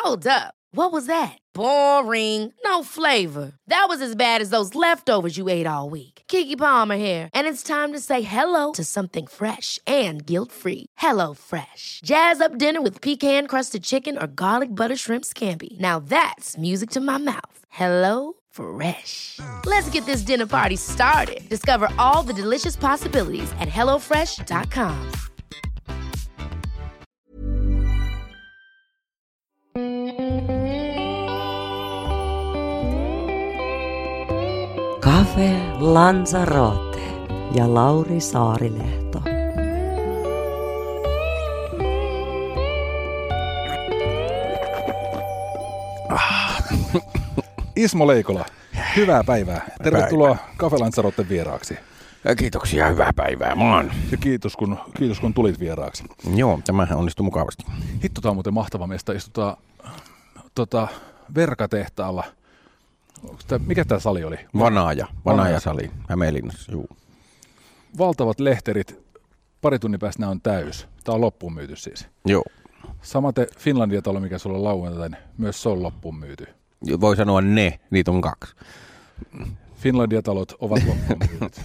Hold up. What was that? Boring. No flavor. That was as bad as those leftovers you ate all week. Keke Palmer here, and it's time to say hello to something fresh and guilt-free. Hello Fresh. Jazz up dinner with pecan-crusted chicken or garlic butter shrimp scampi. Now that's music to my mouth. Hello Fresh. Let's get this dinner party started. Discover all the delicious possibilities at hellofresh.com. Cafe Lanzarote ja Lauri Saarilehto. Ismo Leikola, hyvää päivää. Tervetuloa Cafe Lanzaroten vieraaksi. Kiitoksia, hyvää päivää vaan. Ja kiitos kun tulit vieraaksi. Joo, tämähän onnistui mukavasti. Hitto, tää on muuten mahtava mesta. Istutaan Verkatehtaalla. Mikä tämä sali oli? Vanaja-sali, Hämeenlinnassa, juu. Valtavat lehterit, pari tunnin päästä nämä on täys. Tämä on loppuun myyty siis. Joo. Samaten Finlandia-talo, mikä sulla on lauantaina, myös se on loppuun myyty. Voi sanoa niitä on 2. Finlandia-talot ovat loppuun myydyt.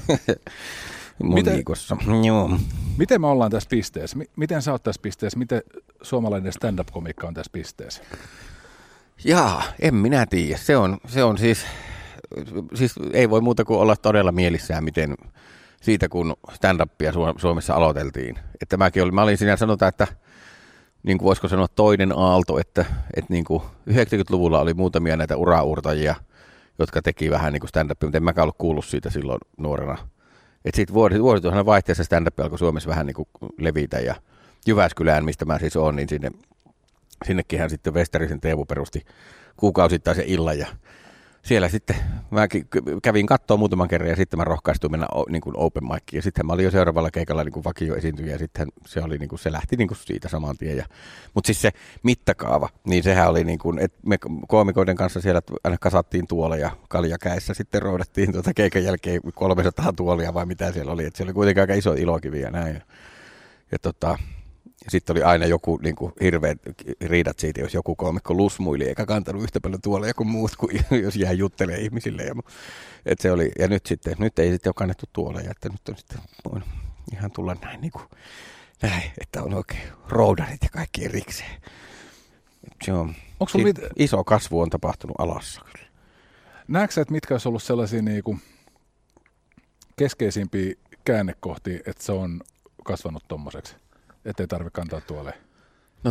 Miten me ollaan tässä pisteessä? Miten sä oot tässä pisteessä? Miten suomalainen stand-up-komiikka on tässä pisteessä? Jaa, en minä tiedä. Se on siis ei voi muuta kuin olla todella mielissään, miten siitä kun stand-upia Suomessa aloiteltiin. Että mä olin siinä sanotaan, että niin kuin voisiko sanoa toinen aalto, että niin kuin 90-luvulla oli muutamia näitä uraurtajia, jotka teki vähän niin kuin stand-upia, mutta en mäkään ollut kuullut siitä silloin nuorena. Että sitten vuosituhannen vaihteessa stand-up alkoi Suomessa vähän niin kuin levitä ja Jyväskylään, mistä mä siis oon, niin sinnekinhän sitten Westerisen Teemu perusti kuukausittaisen illan ja siellä sitten mä kävin katsoa muutaman kerran ja sitten mä rohkaistuin mennä niin kuin open miciin ja sitten mä olin jo seuraavalla keikalla niin kuin vakioesiintyjä ja sitten se oli niin kuin, se lähti niin kuin siitä saman tien. Mutta siis se mittakaava, niin sehän oli niin kuin, että me koomikoiden kanssa siellä aina kasattiin tuoleja kaljakäessä, sitten roudattiin keikan jälkeen 300 tuolia vai mitä siellä oli, että se oli kuitenkin aika iso ilokivi ja näin. Ja sitten oli aina joku niin kuin hirveät riidat siitä, jos joku koomikko lusmuili eikä kantanut yhtä paljon tuoleja kuin muut, kuin jos jää juttelemaan ihmisille. Ja nyt ei sitten ole kannettu tuoleja, että nyt on sitten voinut ihan tulla näin, niin kuin, näin että on oikein roudarit ja kaikki erikseen. Iso kasvu on tapahtunut alassa kyllä. Näetkö sä, että mitkä olisi ollut sellaisia niin kuin keskeisimpiä käännekohtia, että se on kasvanut tommoseksi? Että ei tarvitse kantaa tuolle. No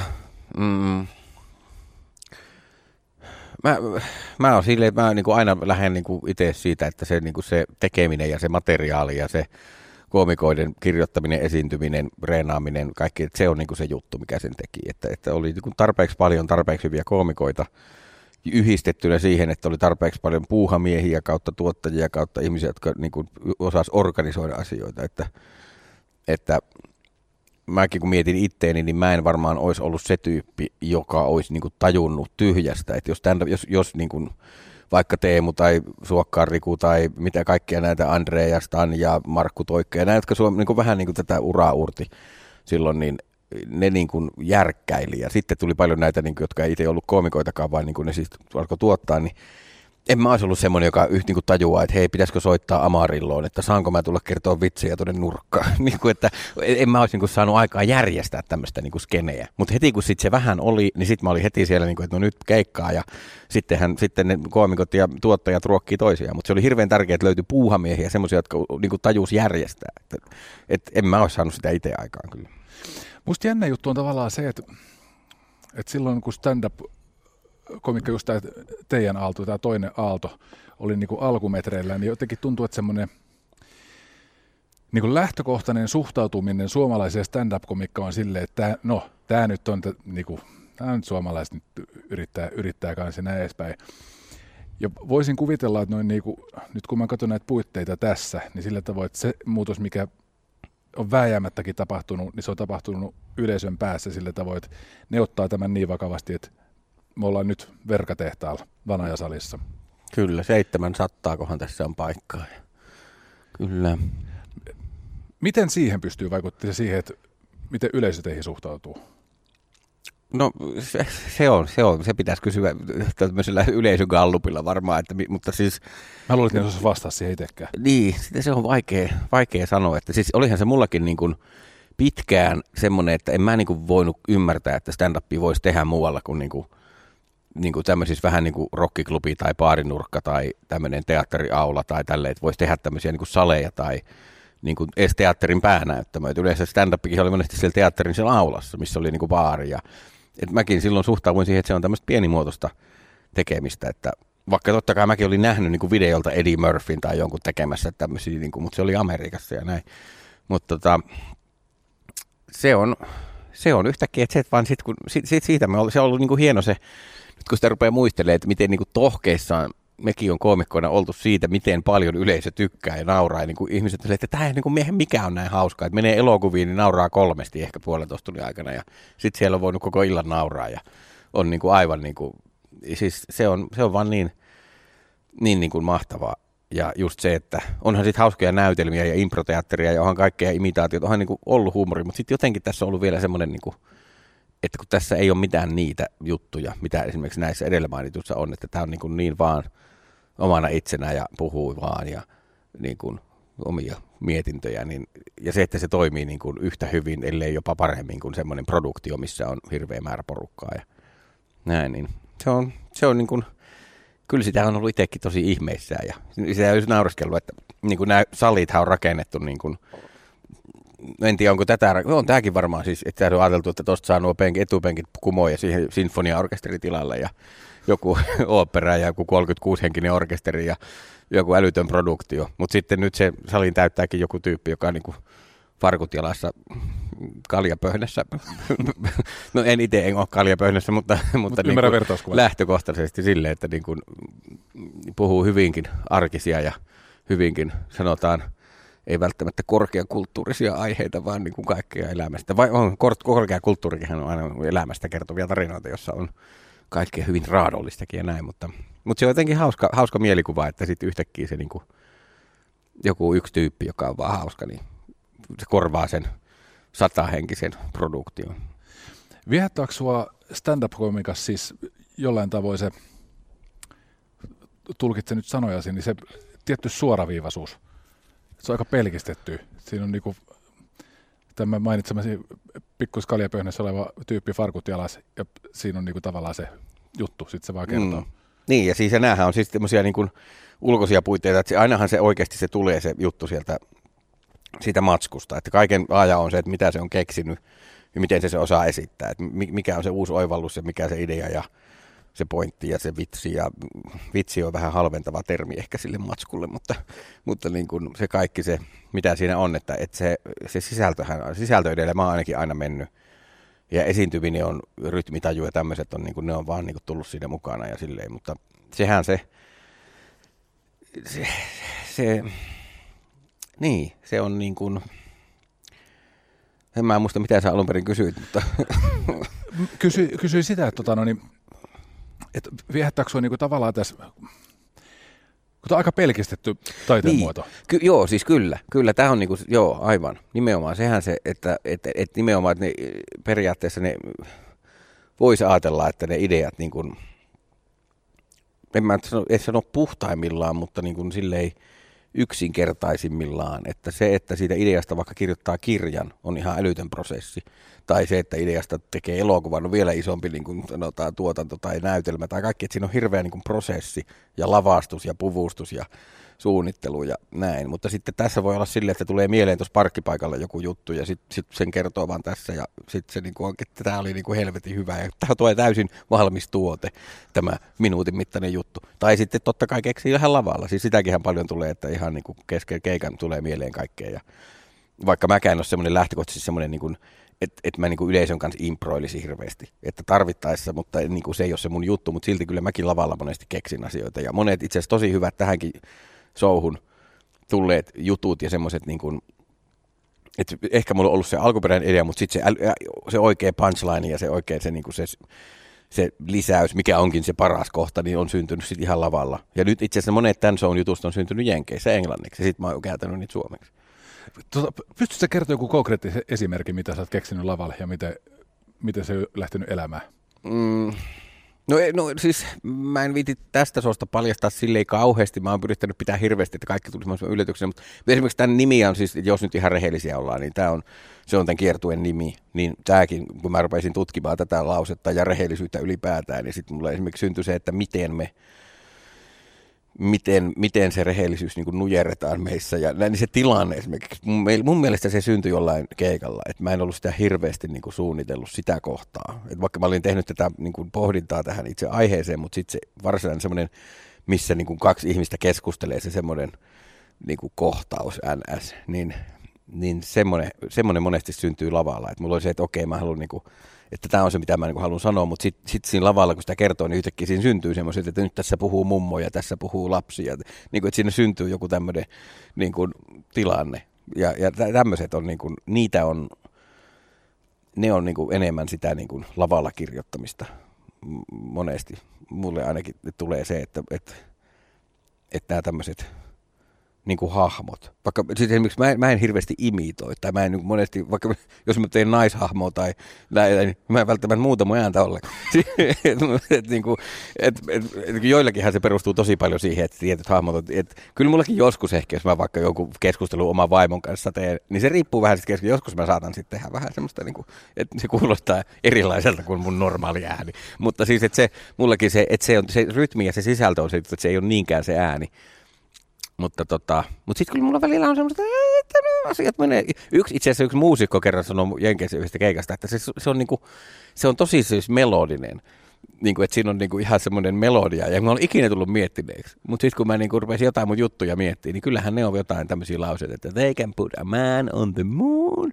mä oon silleen, että mä niin kuin aina lähden niin kuin itse siitä, että se, niin kuin se tekeminen ja se materiaali ja se koomikoiden kirjoittaminen, esiintyminen, reenaaminen, kaikki, että se on niin kuin se juttu, mikä sen teki. Että oli niin kuin tarpeeksi hyviä koomikoita yhdistettynä siihen, että oli tarpeeksi paljon puuhamiehiä kautta tuottajia kautta ihmisiä, jotka niin kuin osasi organisoida asioita, että mäkin kun mietin itteeni, niin mä en varmaan olisi ollut se tyyppi, joka olisi niin kuin tajunnut tyhjästä. Että jos niin kuin vaikka Teemu tai Suokkaan Riku tai mitä kaikkia näitä Andre ja Stan ja Markku Toikka ja näitä, jotka niin kuin vähän niin kuin tätä uraa urti silloin, niin ne niin kuin järkkäili. Ja sitten tuli paljon näitä, niin kuin, jotka ei itse ollut koomikoitakaan, vaan niin kuin ne siis alkoi tuottaa, niin en mä olisi ollut semmoinen, joka niin kuin tajuaa, että hei, pitäisikö soittaa Amarilloon, että saanko mä tulla kertoa vitsejä tuonne nurkkaan. Niin kuin, että en mä olisi niin kuin saanut aikaa järjestää tämmöistä niin kuin skeneä. Mutta heti kun sitten se vähän oli, niin sitten mä olin heti siellä, niin kuin, että no nyt keikkaa ja sitten ne koomikot ja tuottajat ruokkii toisiaan. Mutta se oli hirveän tärkeää, että löytyi puuhamiehiä, semmoisia, jotka niin kuin tajus järjestää. Että en mä olisi saanut sitä itse aikaan kyllä. Musta jännä juttu on tavallaan se, että silloin kun stand-up komikka, just tämä teidän aalto, tämä toinen aalto, oli niin kuin alkumetreillä, niin jotenkin tuntuu, että semmoinen niin kuin lähtökohtainen suhtautuminen suomalaiseen stand-up-komikkaan on silleen, että tämä nyt on, niin kuin, tämä nyt suomalaiset nyt yrittää kanssa näin edespäin. Ja voisin kuvitella, että noin niin kuin, nyt kun mä katson näitä puitteita tässä, niin sillä tavoin, että se muutos, mikä on vääjäämättäkin tapahtunut, niin se on tapahtunut yleisön päässä sillä tavoin, että ne ottaa tämän niin vakavasti, että me ollaan nyt Verkatehtaalla, Vanajasalissa. Kyllä, 700, kohan tässä on paikkaa. Kyllä. Miten siihen pystyy vaikuttamaan siihen, että miten yleisö teihin suhtautuu? No se pitäisi kysyä tämmöisellä yleisögallupilla varmaan, mutta siis... Mä luulen, että en osaisi vastaa siihen itsekään. Niin, se on vaikea sanoa, että siis olihan se mullakin niin kuin pitkään semmoinen, että en mä niin kuin voinut ymmärtää, että stand-upia voisi tehdä muualla kuin, niin kuin tämmöisissä vähän niin kuin rockiklubi tai baarinurkka tai tämmöinen teatteriaula tai tälleen, että voisi tehdä tämmöisiä niin kuin saleja tai niin kuin edes teatterin päänäyttämöä. Yleensä stand-upikin oli monesti siellä teatterin siellä aulassa, missä oli niin kuin baari. Ja, et mäkin silloin suhtauduin siihen, että se on tämmöistä pienimuotoista tekemistä, että vaikka totta kai mäkin olin nähnyt niin kuin videolta Eddie Murphyn tai jonkun tekemässä tämmöisiä, niin kuin, mutta se oli Amerikassa ja näin. Mutta se on yhtäkkiä, että se, vaan siitä se on ollut niin kuin hieno se, nyt kun sitä rupeaa muistelemaan, että miten niin kuin tohkeissaan mekin on koomikkoina oltu siitä, miten paljon yleisö tykkää ja nauraa. Ja niin kuin ihmiset sanoo, että tämä ei niin mikä on näin hauskaa. Että menee elokuviin, niin nauraa 3 ehkä 1,5 tunnin aikana. Ja sitten siellä on voinut koko illan nauraa. Ja on niin kuin aivan niin kuin, siis se on vaan niin kuin mahtavaa. Ja just se, että onhan sitten hauskoja näytelmiä ja improteatteria ja onhan kaikkea imitaatiota. Onhan niin kuin ollut huumori, mutta sitten jotenkin tässä on ollut vielä semmoinen, niin kuin, että kun tässä ei ole mitään niitä juttuja, mitä esimerkiksi näissä edellä mainituissa on, että tämä on niin vaan omana itsenä ja puhuu vaan ja niin kuin omia mietintöjä. Niin, ja se, että se toimii niin kuin yhtä hyvin, ellei jopa paremmin kuin semmoinen produktio, missä on hirveä määrä porukkaa ja näin. Niin se on niin kuin, kyllä sitä on ollut itsekin tosi ihmeissään. Ja sitä olisi naureskellut, että niin kuin nämä salithan on rakennettu niin kuin, en tiedä, onko on tämäkin varmaan siis, että on ajateltu, että tuosta saa nuo etupenkit kumoon ja siihen sinfoniaorkesteritilalle ja joku opera ja joku 36-henkinen orkesteri ja joku älytön produktio. Mutta sitten nyt se salin täyttääkin joku tyyppi, joka on niin kuin farkut jalassa kaljapöhnässä. No en ole kaljapöhnässä, mutta niin lähtökohtaisesti silleen, että niin kuin puhuu hyvinkin arkisia ja hyvinkin sanotaan ei välttämättä korkeakulttuurisia aiheita, vaan niin kuin kaikkea elämästä. Vai on korkeakulttuurikin on aina elämästä kertovia tarinoita, jossa on kaikkea hyvin raadollistakin ja näin, mutta se on jotenkin hauska mielikuva, että sitten yhtäkkiä se niin kuin joku yksi tyyppi, joka on vaan hauska, niin se korvaa sen 100-henkisen produktion. Viehättääkö sua stand-up-komikassa siis jollain tavoin se, tulkitse nyt sanojasi, niin se tietty suoraviivaisuus? Se on aika pelkistetty. Siinä on niinku tämä mainitsemasi pikkus kaljapöhnässä oleva tyyppi farkut jalas, ja siinä on niinku tavallaan se juttu, sitten se vaan kertoo. Niin, ja siis ja näähän on siis tämmöisiä niinku ulkoisia puitteita, että ainahan se oikeasti se tulee se juttu sieltä siitä matskusta, että kaiken ajan on se, että mitä se on keksinyt ja miten se osaa esittää, että mikä on se uusi oivallus ja mikä se idea ja se pointti ja se vitsi, ja vitsi on vähän halventava termi ehkä sille matskulle, mutta niin kuin se kaikki se, mitä siinä on, että se sisältö edellä mä oon ainakin aina mennyt, ja esiintyminen on rytmitaju ja tämmöiset on, niin kuin, ne on vaan niin kuin tullut siinä mukana ja silleen, mutta sehän se on niin kuin, en mä muista mitä sä alun perin kysyit, mutta Kysyin sitä, että viehättääkö sinua niinku tavallaan tässä, kun tämä on aika pelkistetty taiteen muoto. Joo, siis kyllä, tämä on niinku, joo, aivan, nimenomaan sehän se, että nimenomaan, että ne, periaatteessa ne voisi ajatella, että ne ideat, niin kuin, en mä sano puhtaimmillaan, mutta niin kuin silleen yksinkertaisimmillaan, että se, että siitä ideasta vaikka kirjoittaa kirjan, on ihan älytön prosessi. Tai se, että ideasta tekee elokuvan, on vielä isompi niin kuin sanotaan, tuotanto tai näytelmä tai kaikki, että siinä on hirveä niin kuin prosessi ja lavastus ja puvustus ja suunnittelu ja näin. Mutta sitten tässä voi olla silleen, että tulee mieleen tuossa parkkipaikalla joku juttu ja sitten sen kertoo vaan tässä ja sitten se niin kuin, että tämä oli niin kuin helvetin hyvä ja tämä tulee täysin valmis tuote, tämä minuutin mittainen juttu. Tai sitten totta kai keksii ihan lavalla, siis sitäkinhän paljon tulee, että ihan niin kuin kesken keikan tulee mieleen kaikkea. Ja vaikka mäkään en ole semmoinen lähtökohtaisesti semmoinen niin kuin että mä niinku yleisön kanssa improilisin hirveästi, että tarvittaessa, mutta niinku se ei ole se mun juttu, mutta silti kyllä mäkin lavalla monesti keksin asioita. Ja monet itse asiassa tosi hyvät tähänkin showhun tulleet jutut ja semmoiset, niinku, että ehkä mulla on ollut se alkuperäinen idea, mutta sitten se oikea punchline ja se oikea se, niinku se lisäys, mikä onkin se paras kohta, niin on syntynyt sitten ihan lavalla. Ja nyt itse asiassa monet tämän shown jutusta on syntynyt jenkeissä englanniksi, ja sitten mä oon kääntänyt niitä suomeksi. Pystytkö kertoa joku konkreettinen esimerkki, mitä sä oot keksinyt lavalle ja miten se on lähtenyt elämään? No siis mä en viiti tästä soosta paljastaa silleen kauheasti. Mä oon yrittänyt pitää hirveästi, että kaikki tulisi mahdollisimman yllätyksenä. Mutta esimerkiksi tämän nimi on siis, jos nyt ihan rehellisiä ollaan, niin se on tämän kiertueen nimi. Niin tämäkin, kun mä rupesin tutkimaan tätä lausetta ja rehellisyyttä ylipäätään, niin sitten mulla esimerkiksi syntyi se, että miten se rehellisyys niin kuin nujerretaan meissä. Ja niin se tilanne esimerkiksi, mun mielestä se syntyi jollain keikalla, että mä en ollut sitä hirveästi niin kuin suunnitellut sitä kohtaa. Et vaikka mä olin tehnyt tätä niin kuin pohdintaa tähän itse aiheeseen, mutta sitten se varsinainen semmoinen, missä niin kuin kaksi ihmistä keskustelee, se semmoinen niin kuin kohtaus NS, niin semmoinen monesti syntyy lavalla. Et mulla oli se, että okei, mä haluan niinku, että tämä on se, mitä mä niinku haluan sanoa, mutta sit siinä lavalla, kun sitä kertoo, niin yhtäkkiä siinä syntyy semmoiset, että nyt tässä puhuu mummo ja tässä puhuu lapsi. Ja, niinku, että siinä syntyy joku tämmöinen niinku, tilanne. Ja tämmöiset on, niinku, ne on niinku, enemmän sitä niinku, lavalla kirjoittamista monesti. Mulle ainakin tulee se, että nämä tämmöiset niinku hahmot. Vaikka siis esimerkiksi mä en hirveästi imitoi, tai mä en niin monesti, vaikka jos mä teen naishahmoa tai niin mä en välttämättä muuta mun ääntä ollenkaan. Joillakinhan se perustuu tosi paljon siihen, että tietyt hahmot, kyllä mullakin joskus ehkä, jos mä vaikka joku keskustelu oman vaimon kanssa teen, niin se riippuu vähän sitten kesken. Joskus mä saatan sitten tehdä vähän semmoista, niinku, että se kuulostaa erilaiselta kuin mun normaali ääni. Mutta siis, että se mullakin se on se rytmi ja se sisältö on se, että se ei ole niinkään se ääni. Mutta sitten kyllä mulla välillä on semmoista, että asiat menee. Itse asiassa yksi muusikko kerran sanoi Jenkeissä yhdestä keikasta, että se on tosi siis melodinen. Niinku, että siinä on niinku ihan semmoinen melodia, ja mä olen ikinä tullut miettineeksi. Mutta sitten kun mä niinku rupesin jotain mun juttuja miettimään, niin kyllähän ne on jotain tämmöisiä lauseita, että they can put a man on the moon.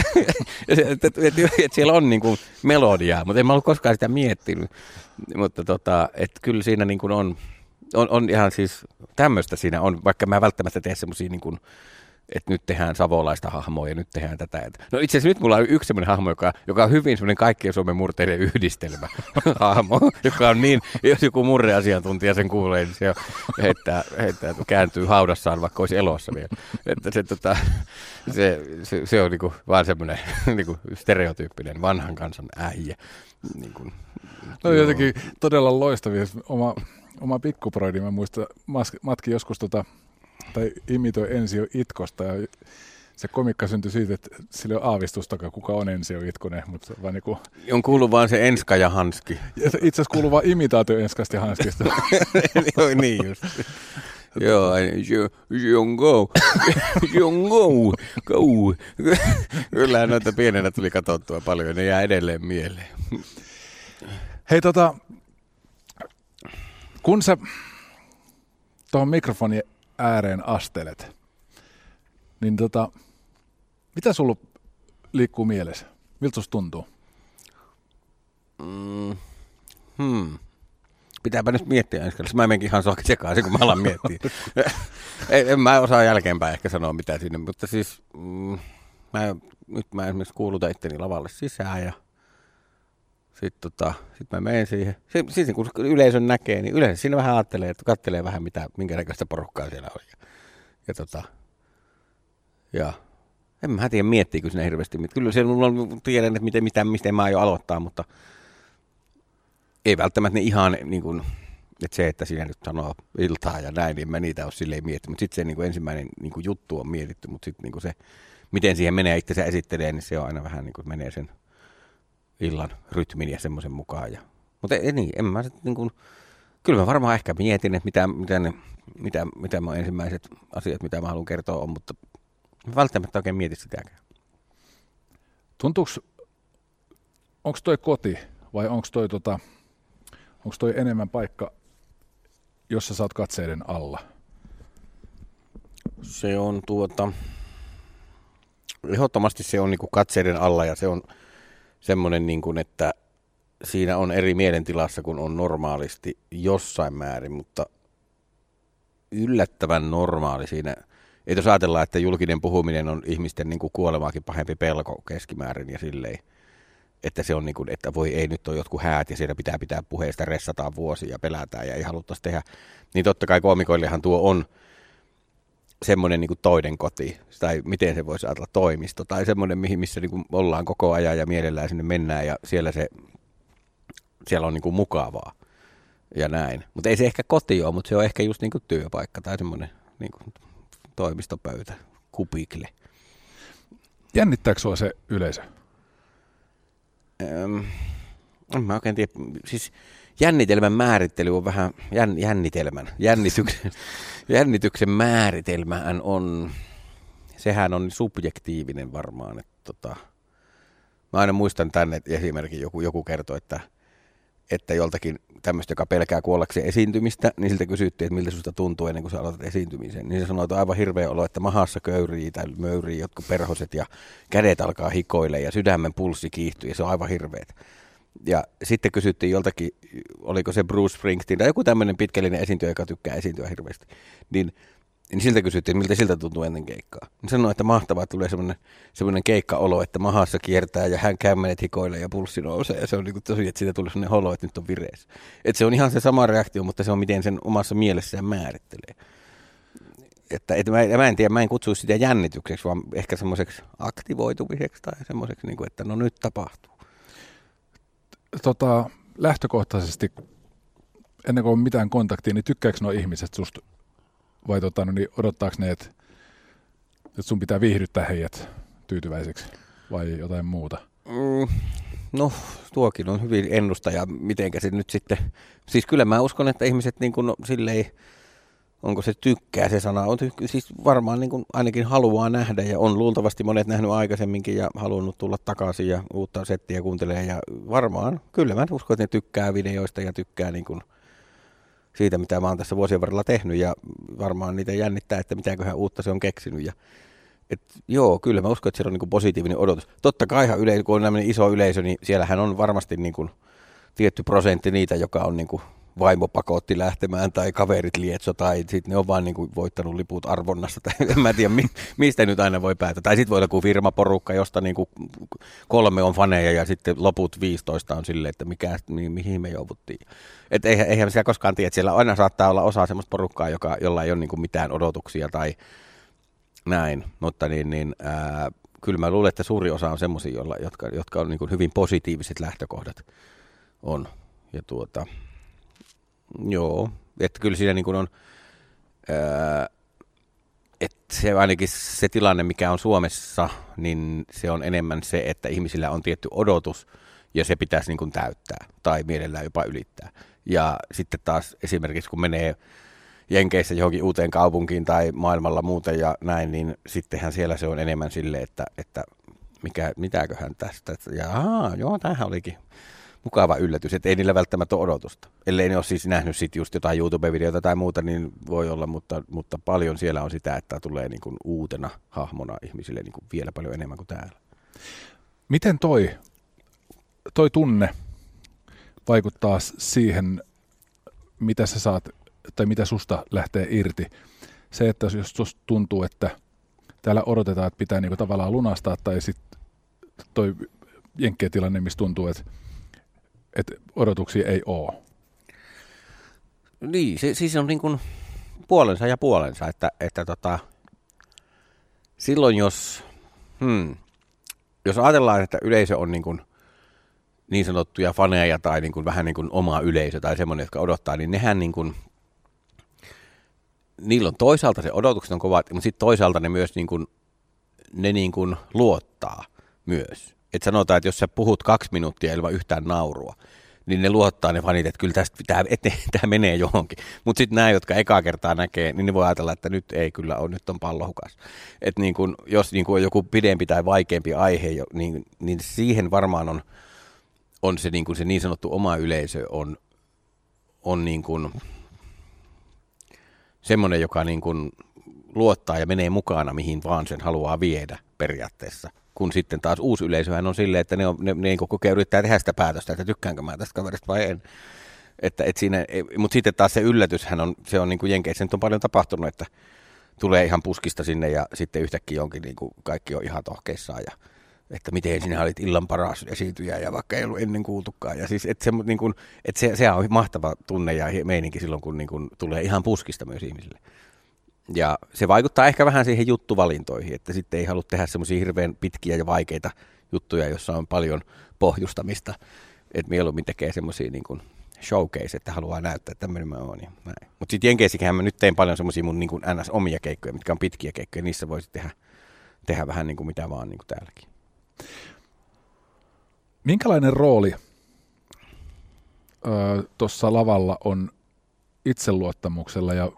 Et siellä on niinku melodiaa, mutta en mä ollut koskaan sitä miettinyt. Mutta että kyllä siinä niinku on ihan siis tämmöistä siinä on, vaikka mä välttämättä tee semmosia niin kuin, että nyt tehdään savolaista hahmoa ja nyt tehdään tätä. No itse asiassa nyt mulla on yksi semmoinen hahmo, joka on hyvin semmoinen kaikkien Suomen murteiden yhdistelmä hahmo, joka on niin, jos joku murreasiantuntija sen kuulee, niin se heittää kääntyy haudassaan, vaikka olisi elossa vielä. Että se on niinku vaan semmoinen niinku stereotyyppinen vanhan kansan äijä. Niinku, no jotenkin todella loistavia. Oma pikkuproidi, mä muistan, matki joskus tai imitoi Ensio Itkosta, ja se komikka syntyi siitä, että sillä on aavistustakaan, kuka on Ensio Itkonen, mutta vaan niinku... On kuullut vaan se Enska ja Hanski. Itse asiassa kuuluu vaan imitaatio Enskasta ja Hanskista. Joo, niin just. Joo, Jongo, go. Kyllähän noita pienenä tuli katsottua paljon, ne jää edelleen mieleen. Hei kun sä tuohon mikrofonin ääreen astelet, niin mitä sulla liikkuu mielessä? Miltä susta tuntuu? Pitääpä nyt miettiä ensin. Mä menenkin ihan sekaisin, kun mä alan miettiä. En mä osaa jälkeenpäin ehkä sanoa mitä sinne, mutta siis nyt mä esimerkiksi kuulutan itteni lavalle sisään ja sitten mä menen siihen. Siis kun yleisön näkee, niin yleensä siinä vähän ajattelee, että katselee vähän minkä näköistä porukkaa siellä on. Ja en mä tiedä miettiikö siinä hirveästi. Kyllä siellä mulla on tiedän, että mistä mä aion aloittaa, mutta ei välttämättä ne ihan niin kuin, että se, että siinä nyt sanoo iltaa ja näin, niin mä niitä ole silleen miettinyt. Mutta sitten se niin kuin ensimmäinen niin kuin juttu on mietitty, mutta sitten niin kuin se, miten siihen menee itse esittelee, niin se on aina vähän niin kuin menee sen illan rytmin ja semmoisen mukaan. Mutta niin, en mä niin kuin, kyllä mä varmaan ehkä mietin, että mitä mä ensimmäiset asiat, mitä mä haluan kertoa on, mutta välttämättä oikein mieti sitäkään. Tuntuuko, onko toi koti vai onko toi enemmän paikka, jossa sä oot katseiden alla? Se on ehdottomasti se on niinku katseiden alla ja se on semmoinen, niinku, että siinä on eri mielentilassa kuin on normaalisti jossain määrin, mutta yllättävän normaali siinä. Ei jos ajatellaan, että julkinen puhuminen on ihmisten niinku kuolemaakin pahempi pelko keskimäärin ja silleen, että se on niin kuin, että voi ei nyt ole jotkut häät ja siellä pitää puheesta, ressataan vuosia ja pelätään ja ei haluttaisi tehdä. Niin totta kai koomikoillehan tuo on semmoinen niin kuin toinen koti, tai miten se voisi ajatella, toimisto, tai semmoinen, missä niin kuin ollaan koko ajan ja mielellään sinne mennään, ja siellä on niin kuin mukavaa, ja näin. Mutta ei se ehkä koti ole, mutta se on ehkä just niin kuin työpaikka, tai semmoinen niin kuin toimistopöytä, kupikle. Jännittääkö sua se yleisö? En mä oikein tiedä, siis jännitelmän määrittely on vähän, jännityksen määritelmähän on, sehän on subjektiivinen varmaan, että mä aina muistan tänne esimerkin joku kertoi, että joltakin tämmöistä, joka pelkää kuollakseen esiintymistä, niin siltä kysyttiin, että miltä susta tuntuu ennen kuin sä aloitat esiintymisen. Niin se sanoi, että on aivan hirveä olo, että mahassa köyrii tai möyrii jotkut perhoset ja kädet alkaa hikoille ja sydämen pulssi kiihtyy ja se on aivan hirveet. Ja sitten kysyttiin joltakin, oliko se Bruce Springsteen tai joku tämmöinen pitkällinen esiintyjä, joka tykkää esiintyä hirveästi, niin siltä kysyttiin, miltä siltä tuntuu ennen keikkaa. Niin sanoi, että mahtavaa, että tulee semmoinen keikkaolo, että mahassa kiertää ja hän kämmenet hikoilee ja pulssi nousee. Ja se on niin tosi, että siitä tulee semmoinen holo, että nyt on vireessä. Että se on ihan se sama reaktio, mutta se on miten sen omassa mielessään määrittelee. Että mä en tiedä, mä en kutsuisi sitä jännitykseksi, vaan ehkä semmoiseksi aktivoitumiseksi tai semmoiseksi, niin kuin, että no nyt tapahtuu. Lähtökohtaisesti, ennen kuin on mitään kontaktia, niin tykkääkö nuo ihmiset susta? Vai niin odottaako ne, että sun pitää viihdyttää heidät tyytyväiseksi vai jotain muuta? No, tuokin on hyvin ennustaja, mitenkä se nyt sitten. Siis kyllä mä uskon, että ihmiset niin kuin silleen, onko se tykkää se sana, on siis varmaan niin kuin ainakin haluaa nähdä ja on luultavasti monet nähnyt aikaisemminkin ja halunnut tulla takaisin ja uutta settiä kuuntelee ja varmaan, kyllä mä uskon, että ne tykkää videoista ja tykkää niin kuin siitä, mitä mä oon tässä vuosien varrella tehnyt ja varmaan niitä jännittää, että mitäköhän uutta se on keksinyt. Ja, joo, kyllä mä uskon, että siellä on niin kuin positiivinen odotus. Totta kai kun on tämmöinen iso yleisö, niin siellähän on varmasti niin kuin tietty prosentti niitä, joka on niin kuin vaimo pakotti lähtemään tai kaverit lietso tai sitten ne on vaan niin kuin voittanut liput arvonnasta tai en mä tiedä mistä nyt aina voi päätä. Tai sitten voi olla joku firmaporukka, josta niin kuin 3 on faneja ja sitten loput 15 on silleen, että mihin me jouduttiin. Että eihän siellä koskaan tiedä, että siellä aina saattaa olla osa semmoista porukkaa, jolla ei ole niin kuin mitään odotuksia tai näin. Mutta kyllä mä luulen, että suuri osa on semmoisia, jotka on niin kuin hyvin positiiviset lähtökohdat on. Ja joo, että kyllä siinä niin kuin on, että se ainakin se tilanne, mikä on Suomessa, niin se on enemmän se, että ihmisillä on tietty odotus ja se pitäisi niin kuin täyttää tai mielellään jopa ylittää. Ja sitten taas esimerkiksi kun menee Jenkeissä johonkin uuteen kaupunkiin tai maailmalla muuten ja näin, niin sittenhän siellä se on enemmän silleen, että mitäköhän tästä, joo, tämähän olikin mukava yllätys, että ei niillä välttämättä ole odotusta. Ellei ne ole siis nähnyt sit just jotain YouTube-videota tai muuta, niin voi olla, mutta paljon siellä on sitä, että tulee niin kuin uutena hahmona ihmisille niin kuin vielä paljon enemmän kuin täällä. Miten toi tunne vaikuttaa siihen, mitä sä saat tai mitä susta lähtee irti? Se, että jos susta tuntuu, että täällä odotetaan, että pitää niinku tavallaan lunastaa, tai sitten toi jenkkien tilanne, missä tuntuu, että odotuksia ei ole. Niin, siis on niin kuin puolensa ja puolensa, että silloin jos ajatellaan, että yleisö on niin sanottuja faneja tai niin kuin vähän niin kuin oma yleisö tai semmoinen, jotka odottaa, niin nehän niin kuin, niillä on toisaalta se odotukset on kovat, mutta sitten toisaalta ne myös niin kuin luottaa myös. Että sanotaan, että jos sä puhut 2 minuuttia ilman yhtään naurua, niin ne luottaa ne fanit, että kyllä tämä menee johonkin. Mutta sitten nämä, jotka ekaa kertaa näkee, niin ne voi ajatella, että nyt ei kyllä ole, nyt on pallo hukas. Että niin kun, jos niin kun on joku pidempi tai vaikeampi aihe, niin siihen varmaan on se niin sanottu oma yleisö on niin kun semmoinen, joka niin kun luottaa ja menee mukana, mihin vaan sen haluaa viedä periaatteessa. Kun sitten taas uusi yleisöhän on silleen, että ne koko ajan yrittää tehdä sitä päätöstä, että tykkäänkö mä tästä kaverista vai en. Mutta sitten taas se yllätyshän on niin kuin Jenkeissä nyt on paljon tapahtunut, että tulee ihan puskista sinne ja sitten yhtäkkiä onkin niin kuin kaikki on ihan tohkeissaan. Ja, että miten sinä olit illan paras esiintyjä ja vaikka ei ollut ennen kuultukaan. Ja siis, se on mahtava tunne ja meininki silloin, kun niin kuin tulee ihan puskista myös ihmisille. Ja se vaikuttaa ehkä vähän siihen juttuvalintoihin, että sitten ei halua tehdä semmoisia hirveän pitkiä ja vaikeita juttuja, jossa on paljon pohjustamista. Että mieluummin tekee semmoisia niin kuin showcase, että haluaa näyttää, että tämmöinen mä oon. Mutta sitten Jenkeissäkin mä nyt teen paljon semmoisia mun niin kuin NS-omia keikkoja, mitkä on pitkiä keikkoja. Niissä voisi tehdä vähän niin kuin mitä vaan niin kuin täälläkin. Minkälainen rooli tuossa lavalla on itseluottamuksella ja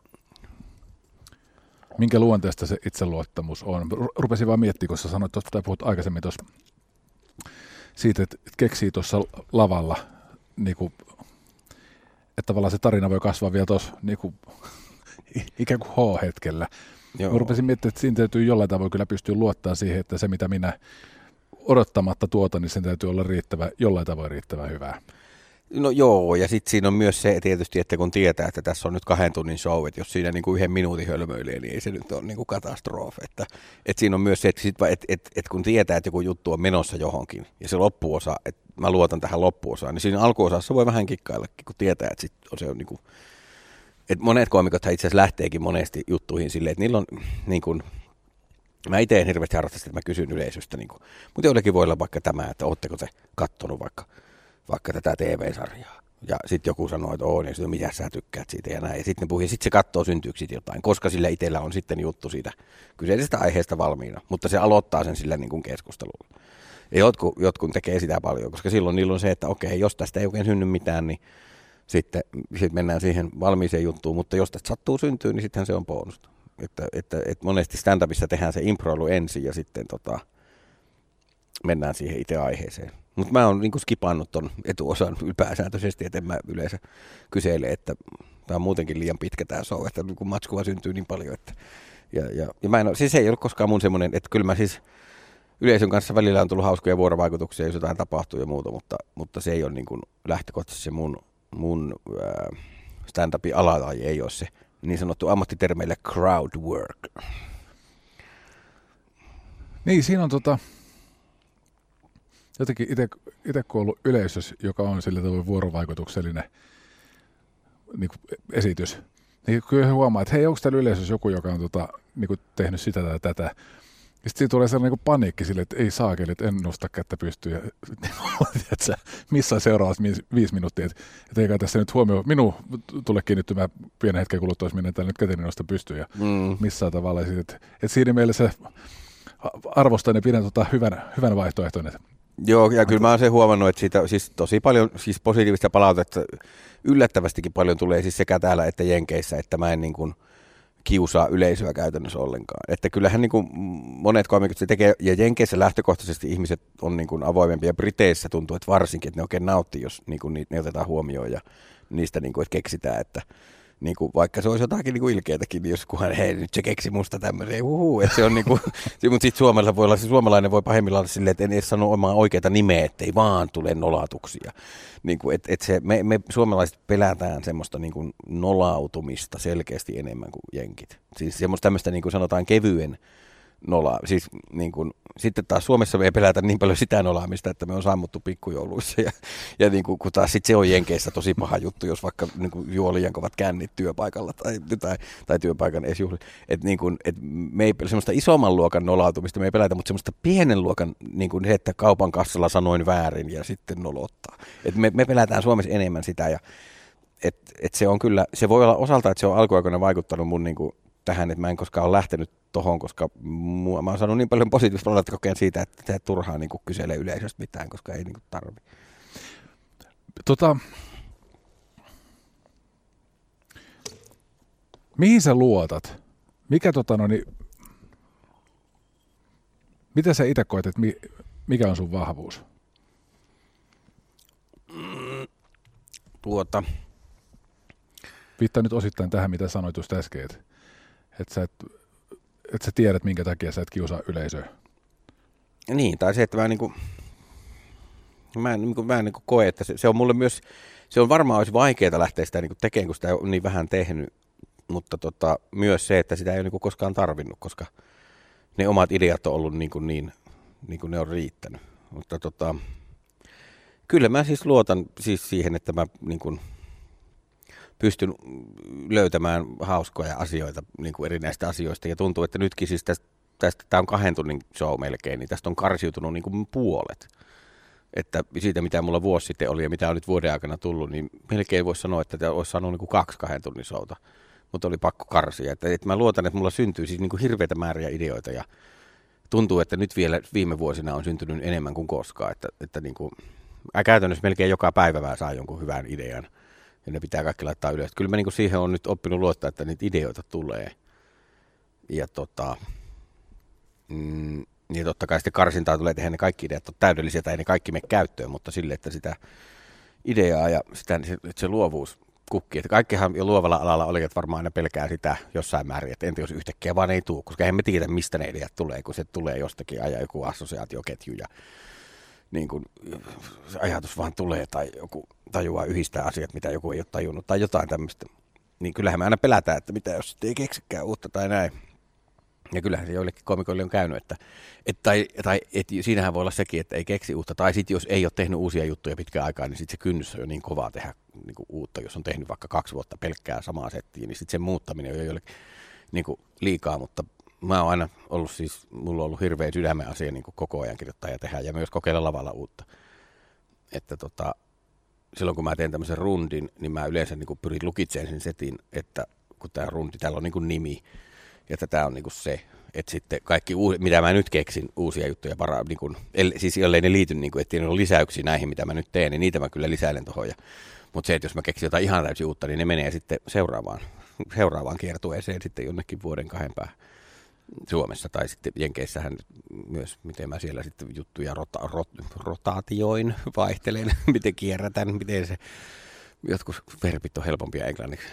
minkä luonteesta se itseluottamus on? Rupesin vaan miettimään, kun sä sanoit, tai puhut aikaisemmin tuossa siitä, että keksii tuossa lavalla, niin kuin, että tavallaan se tarina voi kasvaa vielä tuossa niin kuin, ikään kuin H-hetkellä. Mä rupesin miettimään, että siinä täytyy jollain tavoin kyllä pystyä luottamaan siihen, että se mitä minä odottamatta niin sen täytyy olla jollain tavoin riittävän hyvää. No joo, ja sitten siinä on myös se tietysti, että kun tietää, että tässä on nyt 2 tunnin show, että jos siinä niin kuin 1 minuutin hölmöilee, niin ei se nyt ole niin kuin katastrofi. Että siinä on myös se, että kun tietää, että joku juttu on menossa johonkin, ja se loppuosa, että mä luotan tähän loppuosaan, niin siinä alkuosassa voi vähän kikkaillakin, kun tietää, että se on niin kuin, että monet koomikot itse asiassa lähteekin monesti juttuihin silleen, että niillä on niin kuin, mä itse en hirveästi harrasta sitä, että mä kysyn yleisöstä, niin kuin, mutta joillekin voi olla vaikka tämä, että ootteko te kattonut vaikka tätä TV-sarjaa. Ja sitten joku sanoo, että niin sitten mitä sä tykkäät siitä ja näin. Ja sitten se katsoo syntyykö siitä jotain, koska sillä itsellä on sitten juttu siitä kyseisestä aiheesta valmiina. Mutta se aloittaa sen sillä niin kuin keskustelulla. Ja jotkut tekee sitä paljon, koska silloin niillä on se, että okei, jos tästä ei oikein synny mitään, niin sitten mennään siihen valmiiseen juttuun. Mutta jos tästä sattuu syntyä, niin sittenhän se on bonusta. Että monesti stand-upissa tehdään se improilu ensin ja sitten mennään siihen itse aiheeseen. Mutta mä oon niinku skipannut ton etuosan pääsääntöisesti, että en mä yleensä kysele, että tämä on muutenkin liian pitkä tämä show, että kun matskua syntyy niin paljon. Että, ja mä en ole, siis ei ollut koskaan mun semmoinen, että kyllä mä siis yleisön kanssa välillä on tullut hauskoja vuorovaikutuksia, jos jotain tapahtuu ja muuta, mutta se ei ole niin kuin lähtökohtaisesti se mun stand-upin alalaji, ei ole se niin sanottu ammattitermeille crowd work. Niin, siinä on jotenkin itse kun on ollut yleisössä, joka on sillä tavoin vuorovaikutuksellinen niin kuin esitys, niin kyllä huomaa, että hei, onko täällä yleisössä joku, joka on niin kuin tehnyt sitä tai tätä. Ja sitten siinä tulee sellainen niin kuin paniikki sille, että ei saakeli, että en nosta kättä pystyyn. Ja että missä seuraavat 5 minuuttia, että eikä tässä nyt huomioon, minun tulee kiinnittymään pienen hetken kuluttua, jos minä täällä nyt käteni nosta pystyyn ja missään tavalla. Että siinä mielessä arvostan ja pidän hyvän vaihtoehtoinen. Joo, ja kyllä mä oon sen huomannut, että siitä siis tosi paljon siis positiivista palautetta, yllättävästikin paljon tulee siis sekä täällä että Jenkeissä, että mä en niin kuin kiusaa yleisöä käytännössä ollenkaan. Että kyllähän niin kuin monet koomikot se tekee, ja Jenkeissä lähtökohtaisesti ihmiset on niin kuin avoimempia, ja Briteissä tuntuu, että varsinkin, että ne oikein nauttii, jos niin kuin ne otetaan huomioon ja niistä niin kuin, että keksitään, että niin kuin, vaikka se olisi jotakin niin ilkeätäkin, niin jos kunhan hei, nyt se keksi musta tämmöisen, että se on niin kuin, mutta sitten suomalainen voi pahimmillaan olla silleen, että en edes sano omaa oikeata nimeä, ettei vaan tule nolautuksia. Niin kuin, me suomalaiset pelätään semmoista niin kuin nolautumista selkeästi enemmän kuin jenkit. Siis semmoista tämmöistä niin kuin sanotaan kevyen nolaa. Siis niin kuin, sitten taas Suomessa me ei pelätä niin paljon sitä nolaamista, että me on sammuttu pikkujouluissa. Ja niin kuin, kun taas sit se on Jenkeissä tosi paha juttu, jos vaikka niin kuin juo liian kovat kännit työpaikalla tai työpaikan esjuhli. Että niin kuin, me ei semmoista isomman luokan nolautumista me ei pelätä, mutta semmoista pienen luokan, niin kuin se, että kaupan kassalla sanoin väärin ja sitten nolottaa. Että me pelätään Suomessa enemmän sitä. Ja, et se on kyllä, se voi olla osalta, että se on alkuaikoina vaikuttanut mun niin kuin tähän, että mä en koskaan ole lähtenyt tohon, koska mä oon saanut niin paljon positiivista palautetta kokeen siitä, että se turhaan niin kyselee yleisöstä mitään, koska ei niin tarvi. Mihin sä luotat? Mitä sä itse koet, että mikä on sun vahvuus? Viittaa nyt osittain tähän, mitä sanoit just äsken, että sä tiedät, minkä takia sä et kiusaa yleisöä. Niin, tai se, että mä en koe, että se on mulle myös, se on varmaan olisi vaikeaa lähteä sitä niin tekemään, kun sitä on niin vähän tehnyt, mutta myös se, että sitä ei ole niin koskaan tarvinnut, koska ne omat ideat on ollut niin kuin ne on riittänyt. Mutta kyllä mä siis luotan siis siihen, että mä niin kuin pystyn löytämään hauskoja asioita niin kuin erinäistä asioista. Ja tuntuu, että nytkin siis tästä tämä on 2 tunnin show melkein, niin tästä on karsiutunut niin kuin puolet. Että siitä, mitä mulla vuosi sitten oli ja mitä on nyt vuoden aikana tullut, niin melkein voisi sanoa, että tämä olisi saanut niin kuin 2 tunnin showta. Mutta oli pakko karsia. Että mä luotan, että mulla syntyy siis niin kuin hirveitä määriä ideoita ja tuntuu, että nyt vielä viime vuosina on syntynyt enemmän kuin koskaan. Että niin kuin, käytännössä melkein joka päivä mä saan jonkun hyvän idean ja ne pitää kaikki laittaa ylös. Kyllä mä niin kuin siihen on nyt oppinut luottaa, että niitä ideoita tulee. Ja niin totta kai sitten karsintaa tulee tehdä, ne kaikki ideat on täydellisiä tai ne kaikki mene käyttöön, mutta sille, että sitä ideaa ja sitä, että se luovuus kukkii. Että kaikkihan jo luovalla alalla oli, että varmaan aina pelkää sitä jossain määrin, että entä jos yhtäkkiä vaan ei tule, koska eihän me tiedä, mistä ne ideat tulee, kun se tulee jostakin ajaa joku assosiaatioketju ja niin kuin se ajatus vaan tulee tai joku tajuaa yhdistää asiat, mitä joku ei ole tajunnut tai jotain tämmöistä. Niin kyllähän me aina pelätään, että mitä jos ei keksikään uutta tai näin. Ja kyllähän se joillekin komikoille on käynyt, että siinähän voi olla sekin, että ei keksi uutta. Tai sitten jos ei ole tehnyt uusia juttuja pitkään aikaa, niin sitten se kynnys on jo niin kovaa tehdä niin kuin uutta. Jos on tehnyt vaikka 2 vuotta pelkkää samaa settiä, niin sitten sen muuttaminen on jo jollekin niin kuin liikaa. Mutta mä oon aina ollut siis, mulla on ollut hirveä sydämen asia niin kuin koko ajan kirjoittaa ja tehdä ja myös kokeilla lavalla uutta. Että silloin kun mä teen tämmöisen rundin, niin mä yleensä niin kuin pyrin lukitsemaan sen setin, että kun tämä rundi, täällä on niin kuin nimi. Ja tämä on niinku se, että sitten kaikki, mitä mä nyt keksin, uusia juttuja, niinku, siis jollei ne liity, niinku, että ne on lisäyksiä näihin, mitä mä nyt teen, niin niitä mä kyllä lisäilen tuohon. Mutta se, että jos mä keksin jotain ihan täysin uutta, niin ne menee sitten seuraavaan kiertueeseen sitten jonnekin vuoden 2 päähän Suomessa. Tai sitten Jenkeissähän myös, miten mä siellä sitten juttuja rotaatioin, vaihtelen, miten kierrätän, miten se, jotkut verbit on helpompia englanniksi.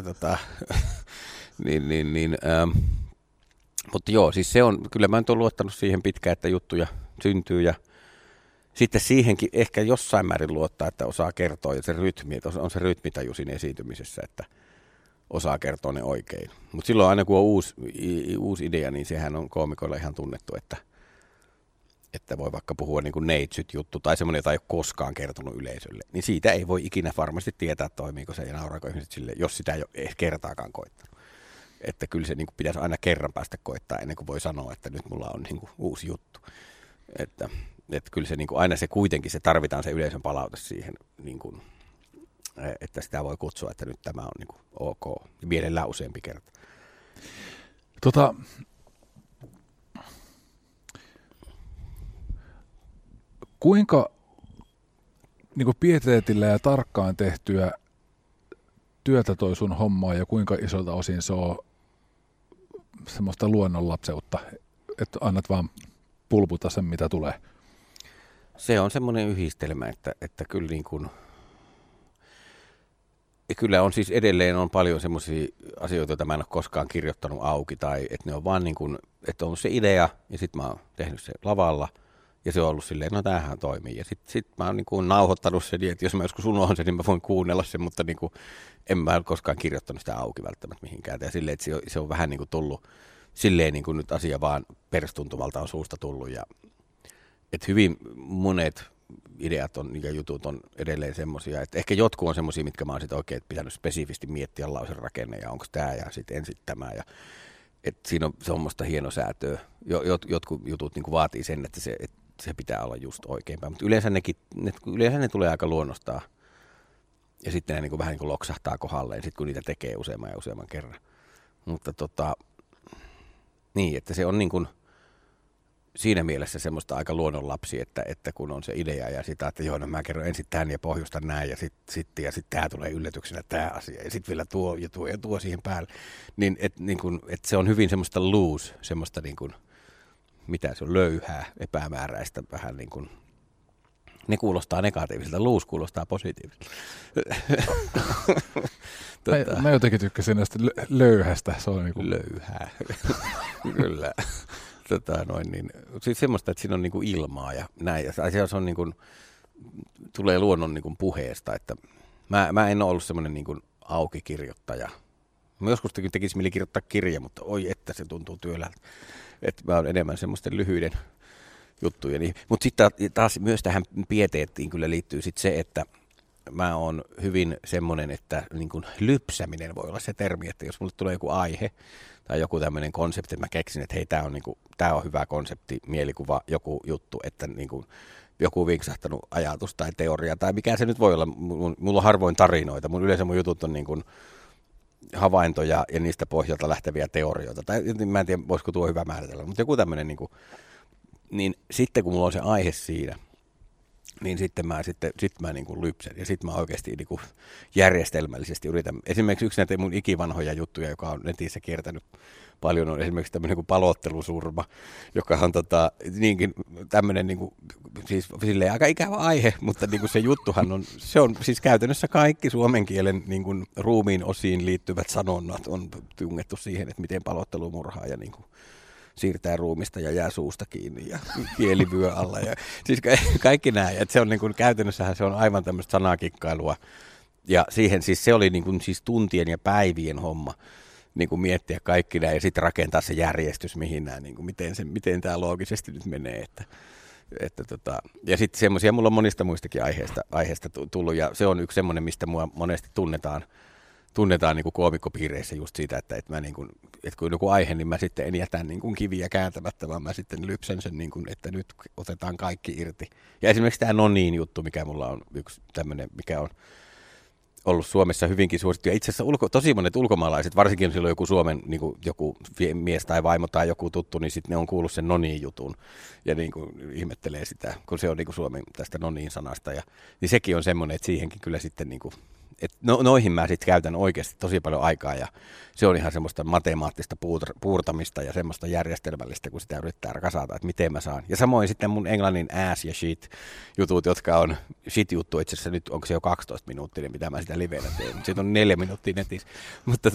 Mutta joo, siis se on, kyllä mä nyt olen luottanut siihen pitkään, että juttuja syntyy ja sitten siihenkin ehkä jossain määrin luottaa, että osaa kertoa ja se rytmi, että on se rytmitaju siinä esiintymisessä, että osaa kertoa ne oikein. Mutta silloin aina kun on uusi idea, niin sehän on koomikoilla ihan tunnettu, että voi vaikka puhua niin kuin neitsyt juttu tai semmoinen, jota ei ole koskaan kertonut yleisölle, niin siitä ei voi ikinä varmasti tietää, toimiiko se ja nauraako ihmiset sille, jos sitä ei ole kertaakaan koittanut. Että kyllä se niin kuin pitäisi aina kerran päästä koittaa ennen kuin voi sanoa, että nyt mulla on niin kuin uusi juttu. Että kyllä se niin kuin aina se kuitenkin, se tarvitaan se yleisön palaute siihen, niin kuin, että sitä voi kutsua, että nyt tämä on niin kuin ok. Mielellään useampi kerta. Kuinka niin kuin pieteetillä ja tarkkaan tehtyä työtä toi sun hommaa ja kuinka isolta osin se on semmoista luonnonlapseutta, että annat vaan pulputa sen, mitä tulee? Se on semmoinen yhdistelmä, että kyllä niin kuin, ja kyllä on siis edelleen on paljon semmoisia asioita, joita mä en ole koskaan kirjoittanut auki, tai että ne on vaan niin kuin, että on ollut se idea, ja sitten mä oon tehnyt se lavalla, ja se on ollut silleen, no tämähän toimii. Ja sitten mä oon niin kuin nauhoittanut sen, että jos mä joskus unohdan sen, niin mä voin kuunnella sen, mutta niin kuin, en mä ole koskaan kirjoittanut sitä auki välttämättä mihinkään. Ja silleen, että se on vähän niin kuin tullut, silleen niin kuin nyt asia vaan perstuntumalta on suusta tullut. Ja, että hyvin monet ideat on, ja jutut on edelleen semmoisia, että ehkä jotkut on semmoisia, mitkä mä oon sitten oikein pitänyt spesifisti miettiä lausen rakenne, ja onko tämä, ja sitten ensin tämä, ja että siinä on semmoista hienosäätöä. Jotkut jutut niin kuin vaatii sen, että se pitää olla just oikeinpäin, mutta yleensä ne tulee aika luonnostaan. Ja sitten ne niin kuin vähän niin kuin loksahtaa kohdalleen, sit kun niitä tekee useamman ja useamman kerran. Mutta niin, että se on niin kuin siinä mielessä semmoista aika luonnonlapsi, että kun on se idea ja sitä, että joo, no mä kerron ensin tämän ja pohjustan näin ja sitten tämä tulee yllätyksenä tämä asia ja sitten vielä tuo siihen päälle. Niin, että se on hyvin semmoista loose, semmoista niin kuin, mitä se on, löyhää, epämääräistä, vähän niin kuin, ne kuulostaa negatiiviselta, loose kuulostaa positiiviselta. Mä jotenkin tykkäsin näistä löyhästä, se on niin kuin löyhää, kyllä. Siis semmoista, että siinä on niinku ilmaa ja näin. Ja se on niinku, tulee luonnon niinku puheesta, että mä en ole ollut semmoinen niinku aukikirjoittaja. Mä joskus tekisi mieli kirjoittaa kirja, mutta oi että se tuntuu työläältä. Että mä oon enemmän semmoisten lyhyiden juttujen. Mutta sitten taas myös tähän pieteettiin kyllä liittyy sit se, että mä oon hyvin semmoinen, että niin kuin lypsäminen voi olla se termi, että jos mulle tulee joku aihe tai joku tämmöinen konsepti, että mä keksin, että hei, tää on hyvä konsepti, mielikuva, joku juttu, että niin kuin joku vinksahtanut ajatus tai teoria tai mikä se nyt voi olla. Mulla on harvoin tarinoita. Yleensä mun jutut on niin kuin havaintoja ja niistä pohjalta lähteviä teorioita. Tai mä en tiedä, voisiko tuo hyvä määritellä, mutta joku tämmöinen, niin sitten kun mulla on se aihe siinä, niin sitten mä niin kuin lypsän ja sitten mä oikeasti niin kuin järjestelmällisesti yritän. Esimerkiksi yksi näitä mun ikivanhoja juttuja, joka on netissä kiertänyt paljon, on esimerkiksi tämmöinen kuin palottelusurma, joka on niinkin tämmöinen niin kuin, siis silleen aika ikävä aihe, mutta niin kuin se juttuhan se on siis käytännössä kaikki suomen kielen niin kuin ruumiin osiin liittyvät sanonnat on tungettu siihen, että miten palottelu murhaa ja niin kuin siirtää ruumista ja jää suusta kiinni ja kieli vyö alla. Ja, siis kaikki nämä. Että se on niin kuin, käytännössähän se on aivan tämmöistä sanakikkailua. Ja siihen siis se oli niin kuin, siis tuntien ja päivien homma niin kuin miettiä kaikki nämä ja sitten rakentaa se järjestys, mihin nämä, niin kuin, miten tämä loogisesti nyt menee. Ja sitten semmoisia mulla on monista muistakin aiheesta tullut ja se on yksi semmoinen, mistä mua monesti tunnetaan niin kuin koomikkopiireissä just siitä, että kun on joku aihe, niin mä sitten en jätä niin kuin kiviä kääntämättä, vaan mä sitten lypsän sen, niin kuin, että nyt otetaan kaikki irti. Ja esimerkiksi tämä Noniin-juttu, mikä mulla on yksi tämmöinen, mikä on ollut Suomessa hyvinkin suosittu. Ja itse asiassa tosi monet ulkomaalaiset, varsinkin silloin joku Suomen niin kuin joku mies tai vaimo tai joku tuttu, niin sitten ne on kuullut sen Noniin-jutun ja niin kuin ihmettelee sitä, kun se on niin kuin Suomen tästä Noniin-sanasta. Niin sekin on semmoinen, että siihenkin kyllä sitten niin kuin noihin mä sitten käytän oikeasti tosi paljon aikaa ja se on ihan semmoista matemaattista puurtamista ja semmoista järjestelmällistä, kun sitä yrittää kasata, että miten mä saan. Ja samoin sitten mun englannin ass ja shit jutut, jotka on shit-juttu itse asiassa nyt, onko se jo 12 minuuttia, mitä mä sitä livenä teen, mutta siitä on 4 minuuttia netissä. Mutta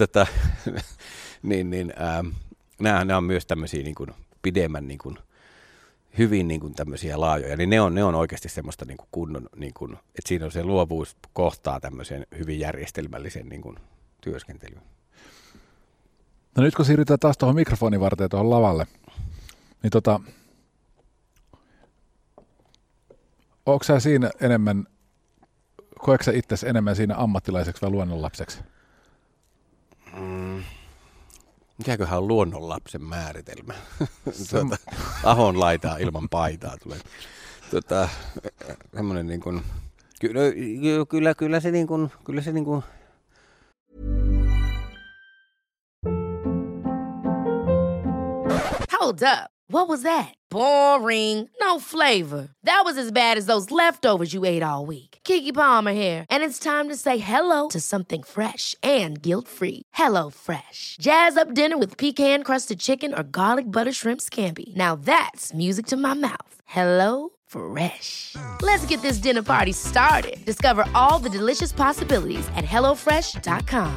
nämä on myös tämmöisiä niin kuin pidemmän niin kuin hyvin niin kuin tämmöisiä laajoja, niin ne on oikeasti semmoista niin kuin kunnon, niin kuin, että siinä on se luovuus kohtaa tämmöisen hyvin järjestelmällisen niin kuin työskentelyyn. No nyt kun siirrytään taas tuohon mikrofonin varteen tuohon lavalle, niin onko sä siinä enemmän, koetko sä itsesi enemmän siinä ammattilaiseksi vai luonnonlapseksi? Mikäköhän on luonnonlapsen määritelmä? Ahon laitaa ilman paitaa tulee. Semmoinen niin kuin, kyllä se niin kuin, Hold up. What was that? Boring. No flavor. That was as bad as those leftovers you ate all week. Keke Palmer here, and it's time to say hello to something fresh and guilt-free. Hello Fresh. Jazz up dinner with pecan-crusted chicken or garlic butter shrimp scampi. Now that's music to my mouth. Hello Fresh. Let's get this dinner party started. Discover all the delicious possibilities at hellofresh.com.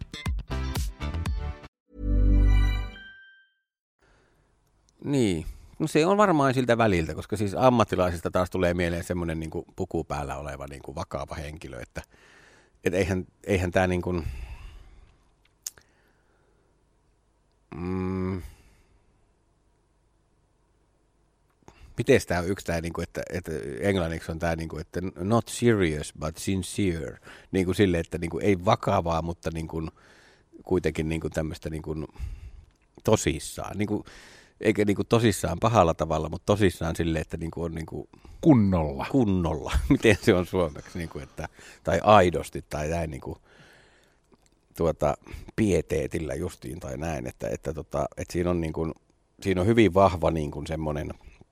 Niin, no se on varmaan siltä väliltä, koska siis ammattilaisista taas tulee mieleen semmoinen niin kuin puku päällä oleva niin kuin vakava henkilö, että eihän tämä niin kuin, miten tämä on yksi tämä, niin kuin, että englanniksi on tämä, niin kuin, että not serious but sincere, niin kuin sille, että niin kuin, ei vakavaa, mutta niin kuin, kuitenkin niin kuin tämmöistä niin kuin, tosissaan, niin kuin, eikä niinku tosissaan pahalla tavalla, mutta tosissaan silleen, että niinku on niinku kunnolla. Miten se on suomeksi, niinku, että, tai aidosti tai näin niinku, pieteetillä justiin tai näin, että siinä on niinku, siinä on hyvin vahva niinku semmoinen,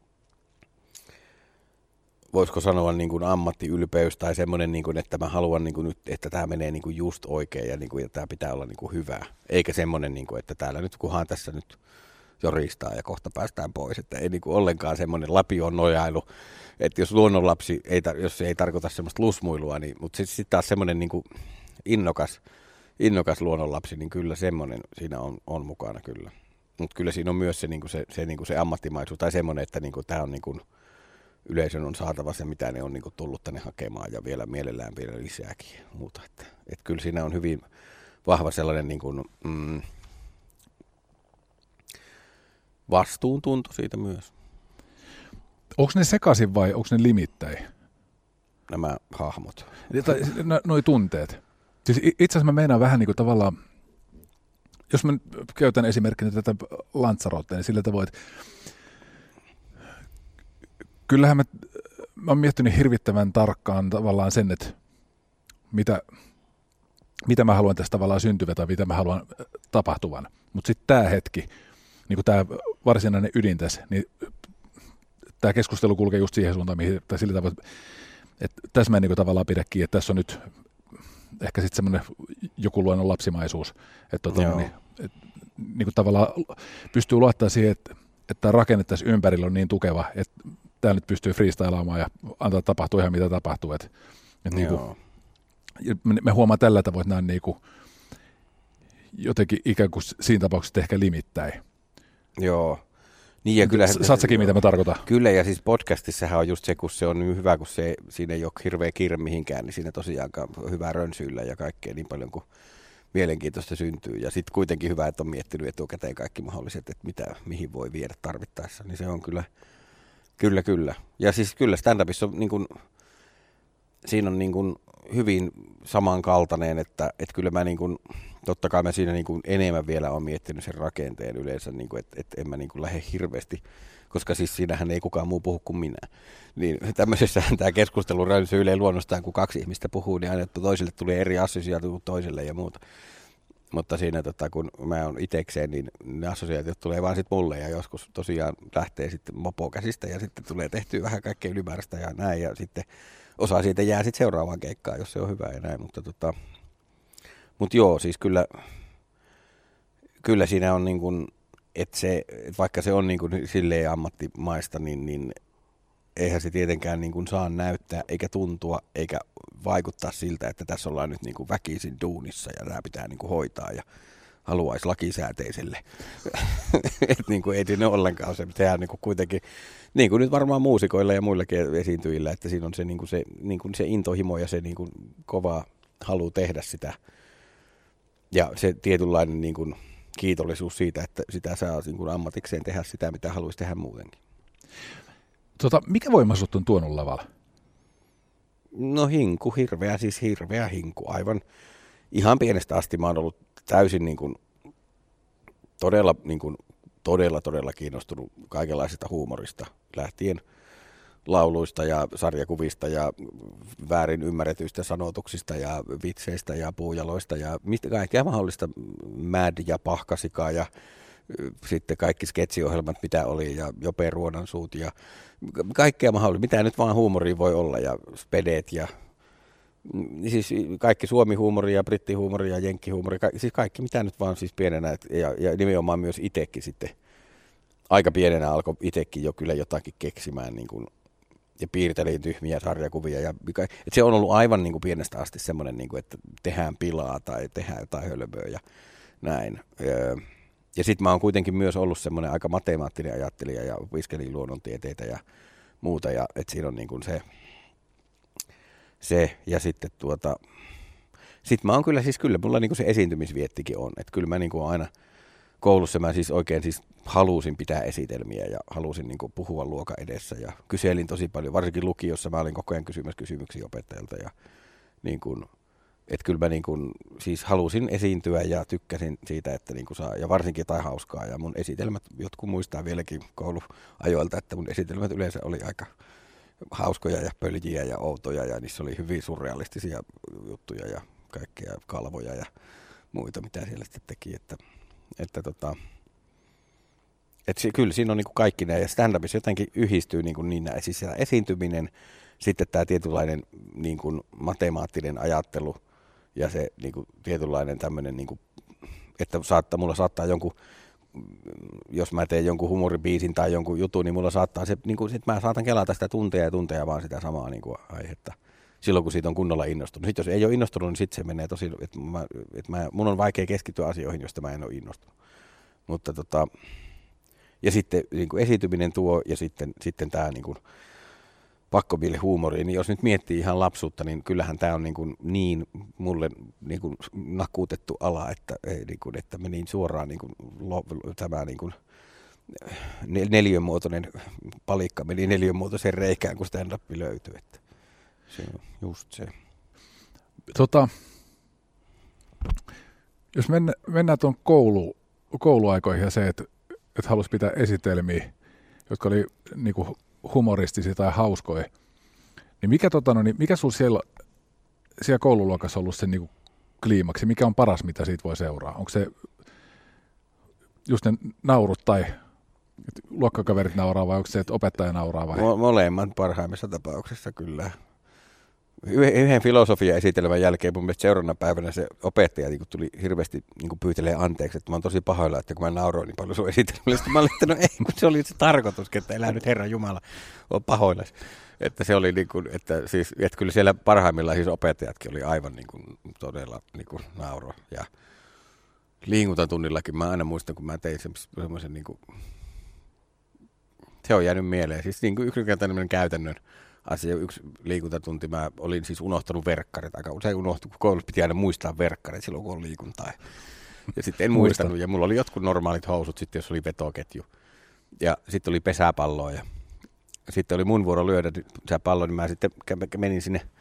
voisiko sanoa niinku ammattiylpeys tai semmoinen, niinku, että mä haluan niinku nyt, että tämä menee niinku just oikein ja niinku, ja tämä pitää olla niinku hyvää, eikä semmoinen niinku, että täällä nyt kunhan tässä nyt joristaa ja kohta päästään pois, että ei niinku ollenkaan semmoinen lapioon nojailu, että jos luonnonlapsi, jos se ei tarkoita semmoista lusmuilua, niin, mutta sitten taas semmoinen niinku innokas luonnonlapsi, niin kyllä semmoinen siinä on mukana kyllä. Mutta kyllä siinä on myös se ammattimaisuus tai semmoinen, että niinku, tämä on niinku, yleisön on saatava se, mitä ne on niinku tullut tänne hakemaan ja vielä mielellään vielä lisääkin ja muuta. Että kyllä siinä on hyvin vahva sellainen niinku, vastuuntunto siitä myös. Onko ne sekaisin vai onko ne limittäin? nämä hahmot. Noi tunteet. Siis itse asiassa mä meinaan vähän niin kuin tavallaan, jos mä käytän esimerkkinä tätä Lanzarottea, niin sillä tavoin, että kyllähän mä oon miettinyt hirvittävän tarkkaan tavallaan sen, että mitä mä haluan tästä tavallaan syntyvä tai mitä mä haluan tapahtuvan. Mutta sitten tämä hetki, niin kuin tämä varsinainen ydin tässä, niin tämä keskustelu kulkee just siihen suuntaan, tai sillä tavalla, että tässä mä en niin tavallaan pidä kiinni, että tässä on nyt ehkä sitten semmoinen joku luonnon lapsimaisuus, että niin kuin tavallaan pystyy luottaa siihen, että rakenne tässä ympärillä on niin tukeva, että tämä nyt pystyy freestylaamaan ja antaa tapahtua ihan mitä tapahtuu. Että niin kuin, me huomaa tällä tavoin, että nämä on niin kuin jotenkin ikään kuin siinä tapauksessa ehkä limittäin. Joo. Niin ja kyllä, saat säkin, mitä mä tarkoitan? Kyllä, ja siis podcastissahan on just se, kun se on niin hyvä, kun siinä ei ole hirveä kiire mihinkään, niin siinä tosiaankaan on hyvää rönsyillä ja kaikkea niin paljon kuin mielenkiintoista syntyy. Ja sitten kuitenkin hyvä, että on miettinyt etukäteen kaikki mahdolliset, että mihin voi viedä tarvittaessa. Niin se on kyllä. Ja siis kyllä stand-upissa on niin kuin, siinä on niin kuin hyvin samankaltainen, että kyllä mä niin kuin, totta kai mä siinä niin kuin enemmän vielä olen miettinyt sen rakenteen yleensä, niin kuin, että en mä niin kuin lähde hirveästi, koska siis siinähän ei kukaan muu puhu kuin minä. Niin tämmöisessähän tämä keskustelu rönsyilee luonnostaan, kun kaksi ihmistä puhuu, niin aina toiselle tulee eri assosiaatio kuin toiselle ja muuta. Mutta siinä kun mä oon itekseen, niin ne assosiaatiot tulee vaan sitten mulle ja joskus tosiaan lähtee sitten mopo käsistä ja sitten tulee tehtyä vähän kaikkea ylimääräistä ja näin ja sitten osa siitä jää sitten seuraavaan keikkaan, jos se on hyvä ja näin, mutta joo, siis kyllä siinä on niin kuin, että vaikka se on niin kuin silleen ammattimaista, niin eihän se tietenkään niin kuin saa näyttää eikä tuntua eikä vaikuttaa siltä, että tässä ollaan nyt niin kuin väkisin duunissa ja tämä pitää niin kuin hoitaa ja haluaisi lakisääteiselle. Että niin kuin ei siinä ollenkaan se, sehän niin kuin kuitenkin, niin kuin nyt varmaan muusikoilla ja muillakin esiintyjillä, että siinä on se, niin kuin se intohimo ja se niin kuin kova halu tehdä sitä. Ja se tietynlainen niin kuin kiitollisuus siitä, että sitä saa niin kuin ammatikseen tehdä sitä, mitä haluaisi tehdä muutenkin. Mikä voima sut on tuonut lavalla? No hirveä hinku. Aivan ihan pienestä asti mä oon ollut täysin niin kuin, todella kiinnostunut kaikenlaisesta huumorista lähtien lauluista ja sarjakuvista ja väärin ymmärretyistä sanotuksista ja vitseistä ja puujaloista ja mistä kaikkea mahdollista Mad ja Pahkasikaa ja sitten kaikki sketsiohjelmat, mitä oli ja Jope Ruonansuut ja kaikkea mahdollista, mitä nyt vaan huumoria voi olla ja spedeet ja siis kaikki suomi-huumoria ja brittihuumoria ja jenkkihuumoria, siis kaikki mitä nyt vaan siis pienenä ja nimenomaan myös itsekin sitten aika pienenä alkoi itsekin jo kyllä jotakin keksimään niin kuin, ja piirtelin tyhmiä sarjakuvia. Että se on ollut aivan niin kuin pienestä asti semmoinen, niin kuin, että tehdään pilaa tai tehdään jotain hölmöä ja näin. Ja sitten mä oon kuitenkin myös ollut semmoinen aika matemaattinen ajattelija ja opiskelin luonnontieteitä ja muuta. Ja että siinä on niin kuin se ja sitten sit mä oon kyllä mulla niin kuin se esiintymisviettikin on. Että kyllä mä niin kuin aina koulussa mä siis oikein siis halusin pitää esitelmiä ja halusin niin kuin puhua luokan edessä ja kyselin tosi paljon, varsinkin lukiossa mä olin koko ajan kysymässä kysymyksiä opettajalta ja niin kuin, että kyllä mä niin kuin, siis halusin esiintyä ja tykkäsin siitä, että niin kuin saa, ja varsinkin jotain hauskaa ja mun esitelmät, jotkut muistaa vieläkin kouluajoilta, että mun esitelmät yleensä oli aika hauskoja ja pöljiä ja outoja ja niissä oli hyvin surrealistisia juttuja ja kaikkea kalvoja ja muita, mitä siellä sitten teki, että kyllä siinä on niin kuin kaikki nämä, ja stand-upissa jotenkin yhdistyy niin nämä, siis esiintyminen, sitten tämä tietynlainen niin kuin matemaattinen ajattelu, ja se niin kuin tietynlainen tämmöinen, niin kuin, että mulla saattaa jonkun, jos mä teen jonkun humoribiisin tai jonkun jutun, niin mulla saattaa se, niin kuin, että mä saatan kelata sitä tunteja vaan sitä samaa niin kuin aihetta, silloin kun siitä on kunnolla innostunut. Sitten jos ei ole innostunut, niin sitten se menee tosi, että mun on vaikea keskittyä asioihin, joista mä en ole innostunut. Mutta ja sitten niin kuin esiintyminen tuo ja sitten tämä niin kuin pakkomielihuumori, niin jos nyt miettii ihan lapsuutta, niin kyllähän tämä on niin mulle niin kuin nakuutettu ala, että, niin kuin, että meni suoraan niin kuin, tämä niin kuin, neliönmuotoinen palikka meni neliönmuotoiseen reikään, kun stand-up löytyi. Että Se on just se. Jos mennään tuon kouluaikoihin ja se, että halusi pitää esitelmiä, jotka oli niinku humoristisia tai hauskoja, niin mikä sulla siellä koululuokassa ollut se niinku kliimaksi? Mikä on paras, mitä siitä voi seuraa? Onko se just ne naurut tai luokkakaverit nauraa vai onko se, että opettaja nauraa? Vai? Molemmat parhaimmissa tapauksissa kyllä. Yhden filosofiaesitelmän jälkeen mun mielestä seuraavana päivänä se opettaja niin tuli hirveästi niin pyytelee anteeksi, että mä oon tosi pahoilla, että kun mä nauroin niin paljon sun esitelmällä. Mä olin, että no ei, kun se oli se tarkoitus, että elää nyt Herran Jumala, on pahoilla. Että se oli niin kuin, että kyllä siellä parhaimmillaan siis opettajatkin oli aivan niin kuin, todella niin kuin nauro. Ja liikuntatunnillakin mä aina muistan, kun mä tein semmoisen, niin kuin, se on jäänyt mieleen. Siis niin kuin yksinkertainen käytännön asia, yksi liikuntatunti, mä olin siis unohtanut verkkarit. Aika usein unohtui, kun koulussa piti aina muistaa verkkarit silloin, kun on liikuntaa. Ja sitten en muistanut, ja mulla oli jotkut normaalit housut sitten, jos oli vetoketju. Ja sitten oli pesäpalloa, ja sitten oli mun vuoro lyödä se pallo, niin mä sitten menin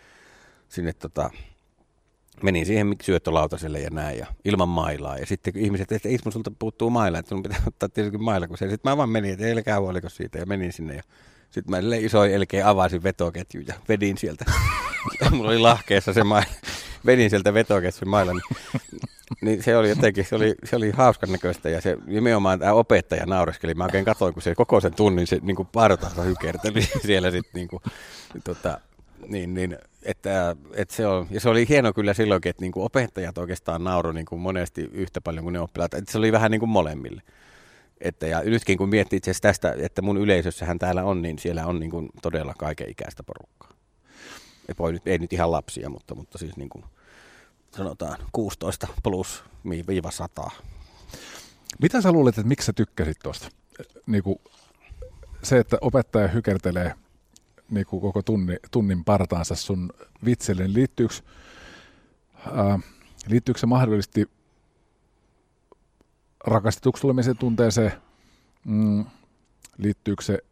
menin siihen syöttölautaselle ja näin, ja ilman mailaa. Ja sitten ihmiset, että Ismo, sulta puuttuu maila, että sun pitää ottaa tietysti maila, kun se. Sitten mä vaan menin, että ei käy huoliko siitä, ja menin sinne, ja sitten mä isoin elkein avasin vetoketjun ja vedin sieltä. Mulla oli lahkeessa se maila. Vedin sieltä vetoketjun mailan. Niin se oli jotenkin, se oli hauskan näköistä ja se nimenomaan tämä opettaja naureskeli. Mä oikein katsoin, kun se koko sen tunnin se niin kuin partaansa hykerteli siellä sitten että se on, ja se oli hieno kyllä silloinkin, että niin kuin opettajat oikeastaan nauroi niin kuin monesti yhtä paljon kuin ne oppilaat. Että se oli vähän niin kuin molemmille. Ja nytkin kun miettii itse asiassa tästä, että mun yleisössähän täällä on, niin siellä on niin kuin todella kaiken ikäistä porukkaa. Ei nyt ihan lapsia, mutta siis niin kuin sanotaan 16 plus viiva 100. Mitä sä luulet, että miksi sä tykkäsit tuosta? Niin kuin se, että opettaja hykertelee niin kuin koko tunnin partaansa sun vitselle, niin liittyykö se mahdollisesti rakastetuksi tulemisen tunteeseen? Liittyykö se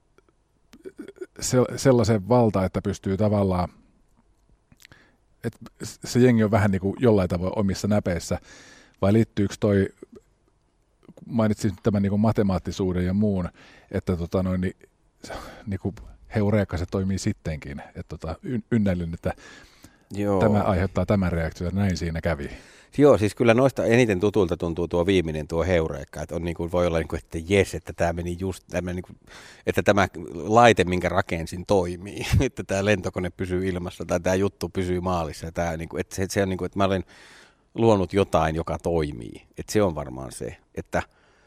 sellaiseen valtaan, että pystyy tavallaan, että se jengi on vähän niin kuin jollain tavoin omissa näpeissä, vai liittyykö mainitsin tämän niin kuin matemaattisuuden ja muun, että niin kuin heureka se toimii sittenkin, että ynnällinen, että tämä aiheuttaa tämän reaktion, että näin siinä kävi. Joo, siis kyllä noista eniten tutulta tuntuu tuo viimeinen, tuo heureka, että on niin kuin, voi olla niin kuin, että jes, että tämä meni just, että tämä laite, minkä rakensin, toimii, että tämä lentokone pysyy ilmassa tai tämä juttu pysyy maalissa, ja tämä, niin kuin, että se on niin kuin, että mä olen luonut jotain, joka toimii, että se on varmaan se, että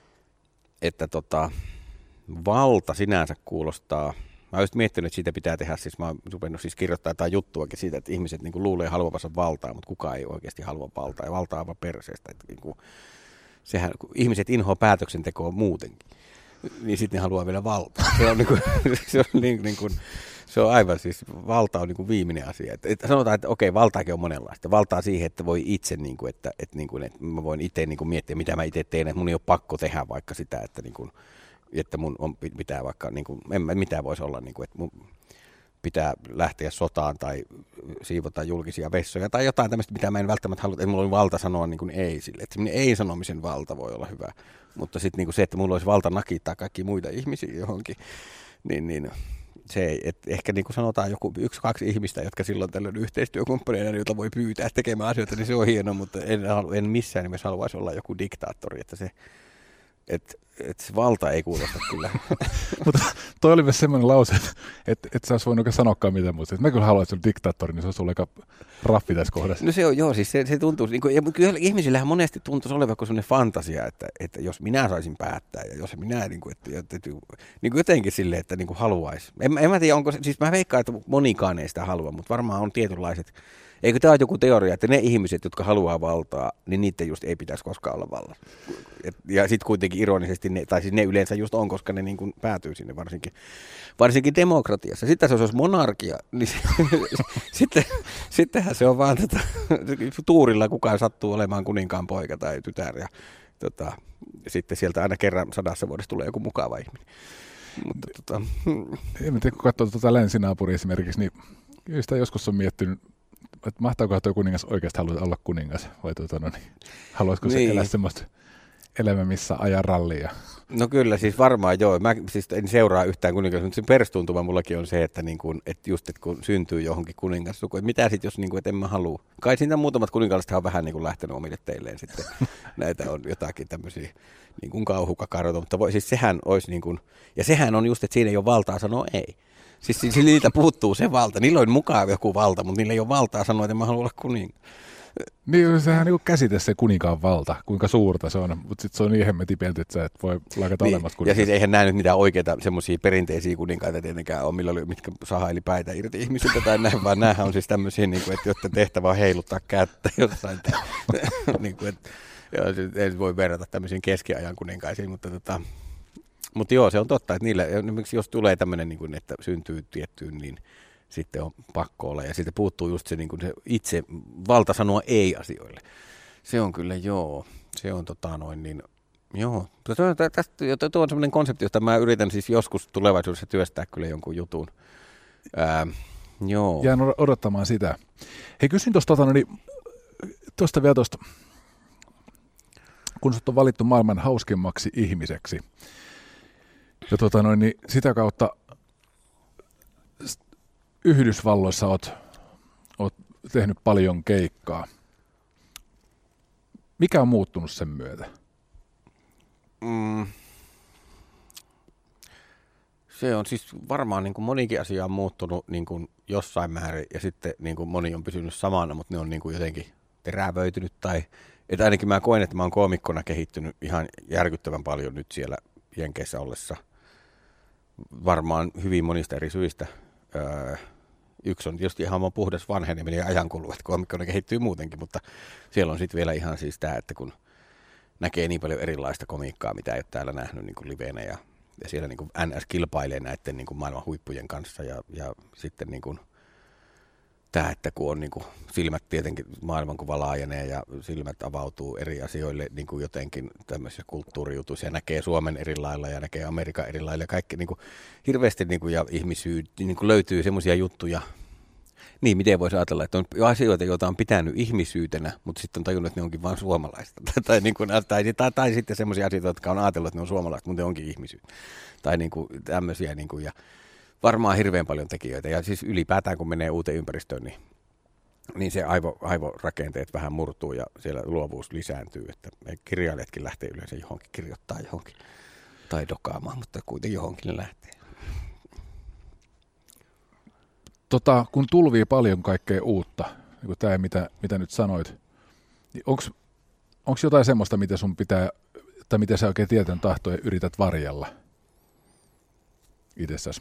valta sinänsä kuulostaa. Mä oon just miettinyt, että siitä pitää tehdä, siis mä oon ruvennut siis kirjoittaa jotain juttuakin siitä, että ihmiset niin kuin luulee haluavansa valtaa, mutta kukaan ei oikeasti halua valtaa, ja valtaa on vaan perseestä. Että niin kuin, sehän, kun ihmiset inhoaa päätöksentekoa muutenkin, niin sitten ne haluaa vielä valtaa. Se on, se on aivan siis, valta on niin kuin viimeinen asia. Että sanotaan, että okei, valtaakin on monenlaista. Valtaa siihen, että voi itse, niin kuin, että mä voin itse niin kuin miettiä, mitä mä itse teen, että mun ei ole pakko tehdä vaikka sitä, että niin kuin, että mun pitää vaikka, niin kuin, mitä voisi olla, niin kuin, että mun pitää lähteä sotaan tai siivota julkisia vessoja tai jotain tämmöistä, mitä mä en välttämättä halua, että mulla on valta sanoa niin kuin ei sille. Että ei-sanomisen valta voi olla hyvä, mutta sitten niin kuin se, että mulla olisi valta nakittaa kaikki muita ihmisiä johonkin, niin se ei, että ehkä niin kuin sanotaan joku 1-2 ihmistä, jotka silloin tällöin yhteistyökumppaneina, joita voi pyytää tekemään asioita, niin se on hieno, mutta en missään nimessä haluaisi olla joku diktaattori, että se se valta ei kuulosta kyllä. Mutta toi oli myös semmoinen lause, että sä olisi voinut oikein sanoakaan mitään muuta. Mä kyllä haluaisin olla diktaattori, niin se olisi ollut aika raffi tässä kohdassa. No se on, joo, siis se tuntuu, niin kuin, ja kyllä ihmisillähän monesti tuntuisi olevan kuin semmoinen fantasia, että jos minä saisin päättää, ja jos minä niin kuin jotenkin silleen, että niin kuin haluaisi. En mä tiedä, onko se, siis mä veikkaan, että monikaan ei sitä halua, mutta varmaan on tietynlaiset. Eikö tämä ole joku teoria, että ne ihmiset, jotka haluaa valtaa, niin niiden just ei pitäisi koskaan olla vallassa. Ja sitten kuitenkin ironisesti, ne yleensä just on, koska ne niin kuin päätyy sinne varsinkin demokratiassa. Sitten jos olisi monarkia, niin sittenhän se on vaan tuurilla kukaan sattuu olemaan kuninkaan poika tai tytär. Ja sitten sieltä aina kerran 100 vuodessa tulee joku mukava ihminen. Mutta en tiedä, kun katsoo länsinaapuria esimerkiksi, niin Kyllä sitä joskus on miettinyt, että mahtaako tuo kuningas oikeasti haluaa olla kuningas, vai haluaisiko se elää semmoista elämä, missä ajaa rallia? No kyllä, siis varmaan joo. Mä siis en seuraa yhtään kuningas, mutta se perustuntuma mullakin on se, että, niin kun, että just että kun syntyy johonkin kuningassuku, että mitä sitten jos niin kun, että en mä halua. Kai siitä muutamat kuningalliset on vähän niin kuin lähtenyt omille teilleen sitten. Näitä on jotakin tämmöisiä niin kuin kauhukakaroita, mutta siis sehän olisi niin kuin, ja sehän on just, että siinä ei ole valtaa sanoa ei. Siis niiltä puuttuu se valta. Niillä on mukaan joku valta, mutta niillä ei ole valtaa sanoa, että mä haluan olla kuningas. Niin, sehän niin käsite se kuninkaan valta, kuinka suurta se on, mutta sitten se on niin hemmetin pieltä, että sä et voi lakata olemassa kuningas. Ja siis eihän näe nyt mitään oikeita semmoisia perinteisiä kuninkaita tietenkään ole, mitkä sahaili päitä irti ihmisiltä tai näin, vaan näähän on siis tämmöisiä, niin kuin, että jotta tehtävä on heiluttaa kättä jossain. Niin kuin, että, ei voi verrata tämmöisiin keskiajan kuninkaisiin, mutta joo, se on totta, että niillä, jos tulee tämmöinen, niin kuin, että syntyy tiettyyn, niin sitten on pakko olla. Ja siitä puuttuu just se, niin kuin se itse valta sanoa ei asioille. Se on kyllä joo. Se on niin joo. Tuo on semmoinen konsepti, jota mä yritän siis joskus tulevaisuudessa työstää kyllä jonkun jutun. Joo. Jään odottamaan sitä. Hei, kysyn tuosta vielä tuosta, kun sut on valittu maailman hauskimmaksi ihmiseksi. Ja niin sitä kautta Yhdysvalloissa oot tehnyt paljon keikkaa. Mikä on muuttunut sen myötä? Se on siis varmaan niin kuin monikin asia on muuttunut niin kuin jossain määrin ja sitten niin kuin moni on pysynyt samana, mutta ne on niin kuin jotenkin terävöitynyt tai että ainakin mä koen, että mä oon koomikkona kehittynyt ihan järkyttävän paljon nyt siellä Jenkeissä ollessa. Varmaan hyvin monista eri syistä. Yksi on tietysti ihan puhdas vanheneminen ja ajankulu, että koomikkona kehittyy muutenkin, mutta siellä on sitten vielä ihan siis tämä, että kun näkee niin paljon erilaista komiikkaa, mitä ei ole täällä nähnyt niin kuin liveenä ja siellä niin kuin NS kilpailee näiden niin kuin maailman huippujen kanssa ja sitten niin kuin tämä, että kun on niin kuin silmät tietenkin maailmankuva laajenee ja silmät avautuu eri asioille niin kuin jotenkin tämmöisissä kulttuurijutuissa ja näkee Suomen eri lailla ja näkee Amerikan eri lailla ja kaikki niin kuin hirveästi niin kuin, ja ihmisyys niin kuin löytyy semmoisia juttuja. Niin, miten voisi ajatella, että on asioita, joita on pitänyt ihmisyytenä, mutta sitten on tajunnut, että ne onkin vain suomalaista. Tai sitten semmoisia asioita, jotka on ajatellut, että ne on suomalaista, mutta ne onkin ihmisyyttä. Tai niin kuin tämmöisiä niin kuin, ja varmaan hirveän paljon tekijöitä. Ja siis ylipäätään, kun menee uuteen ympäristöön, niin se aivorakenteet vähän murtuu ja siellä luovuus lisääntyy. Että kirjailijatkin lähtee yleensä johonkin kirjoittaa johonkin tai dokaamaan, mutta kuitenkin johonkin lähtee. Kun tulvii paljon kaikkea uutta, niin kuin tämä, mitä nyt sanoit, niin onko jotain semmoista, mitä sun pitää, tai mitä sä oikein tieten tahtoja yrität varjella itsessäsi?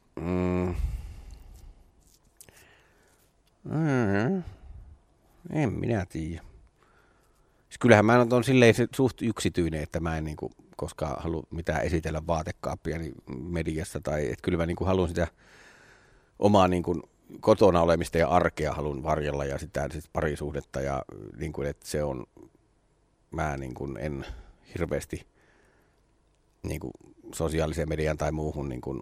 En minä tiedä. Kyllähän mä on silleen suht yksityinen, että mä en niinku koskaan halua mitään esitellä vaatekaappia mediassa. Tai että kyllä mä niinku haluan sitä omaa niinku kotona olemista ja arkea haluan varjella ja sitä siis parisuhdetta. Ja niinku, että se on, mä niinku en hirveästi niinku sosiaalisen median tai muuhun niinku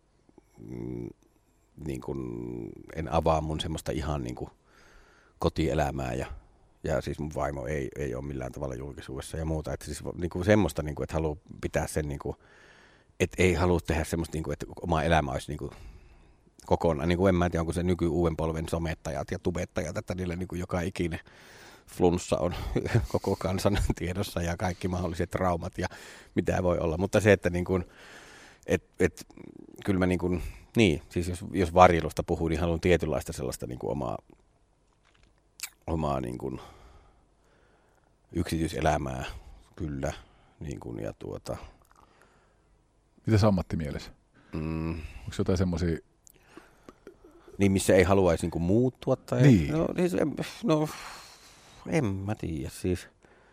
en avaa mun semmoista ihan niinku kotielämää ja siis mun vaimo ei ole millään tavalla julkisuudessa ja muuta, että siis niinku semmoista niinku, että haluaa pitää sen niinku, että ei halua tehdä semmoista niinku, että oma elämä olisi niinku kokonaan, niinku en mä tiedä, onko se uuden polven somettajat ja tubettajat, että niillä niinku joka ikinen flunssa on koko kansan tiedossa ja kaikki mahdolliset traumat ja mitä voi olla, mutta se, että niinku kyllä mä niinku, niin, siis jos varjelusta puhuu, niin haluan tietynlaista sellaista niinku omaa niinku yksityiselämää, kyllä, niinku, ja Mitäs ammattimielessä? Onko jotain semmoisia? Niin, missä ei haluaisi niinku muuttua? Tai, niin. No, en mä tiedä, siis.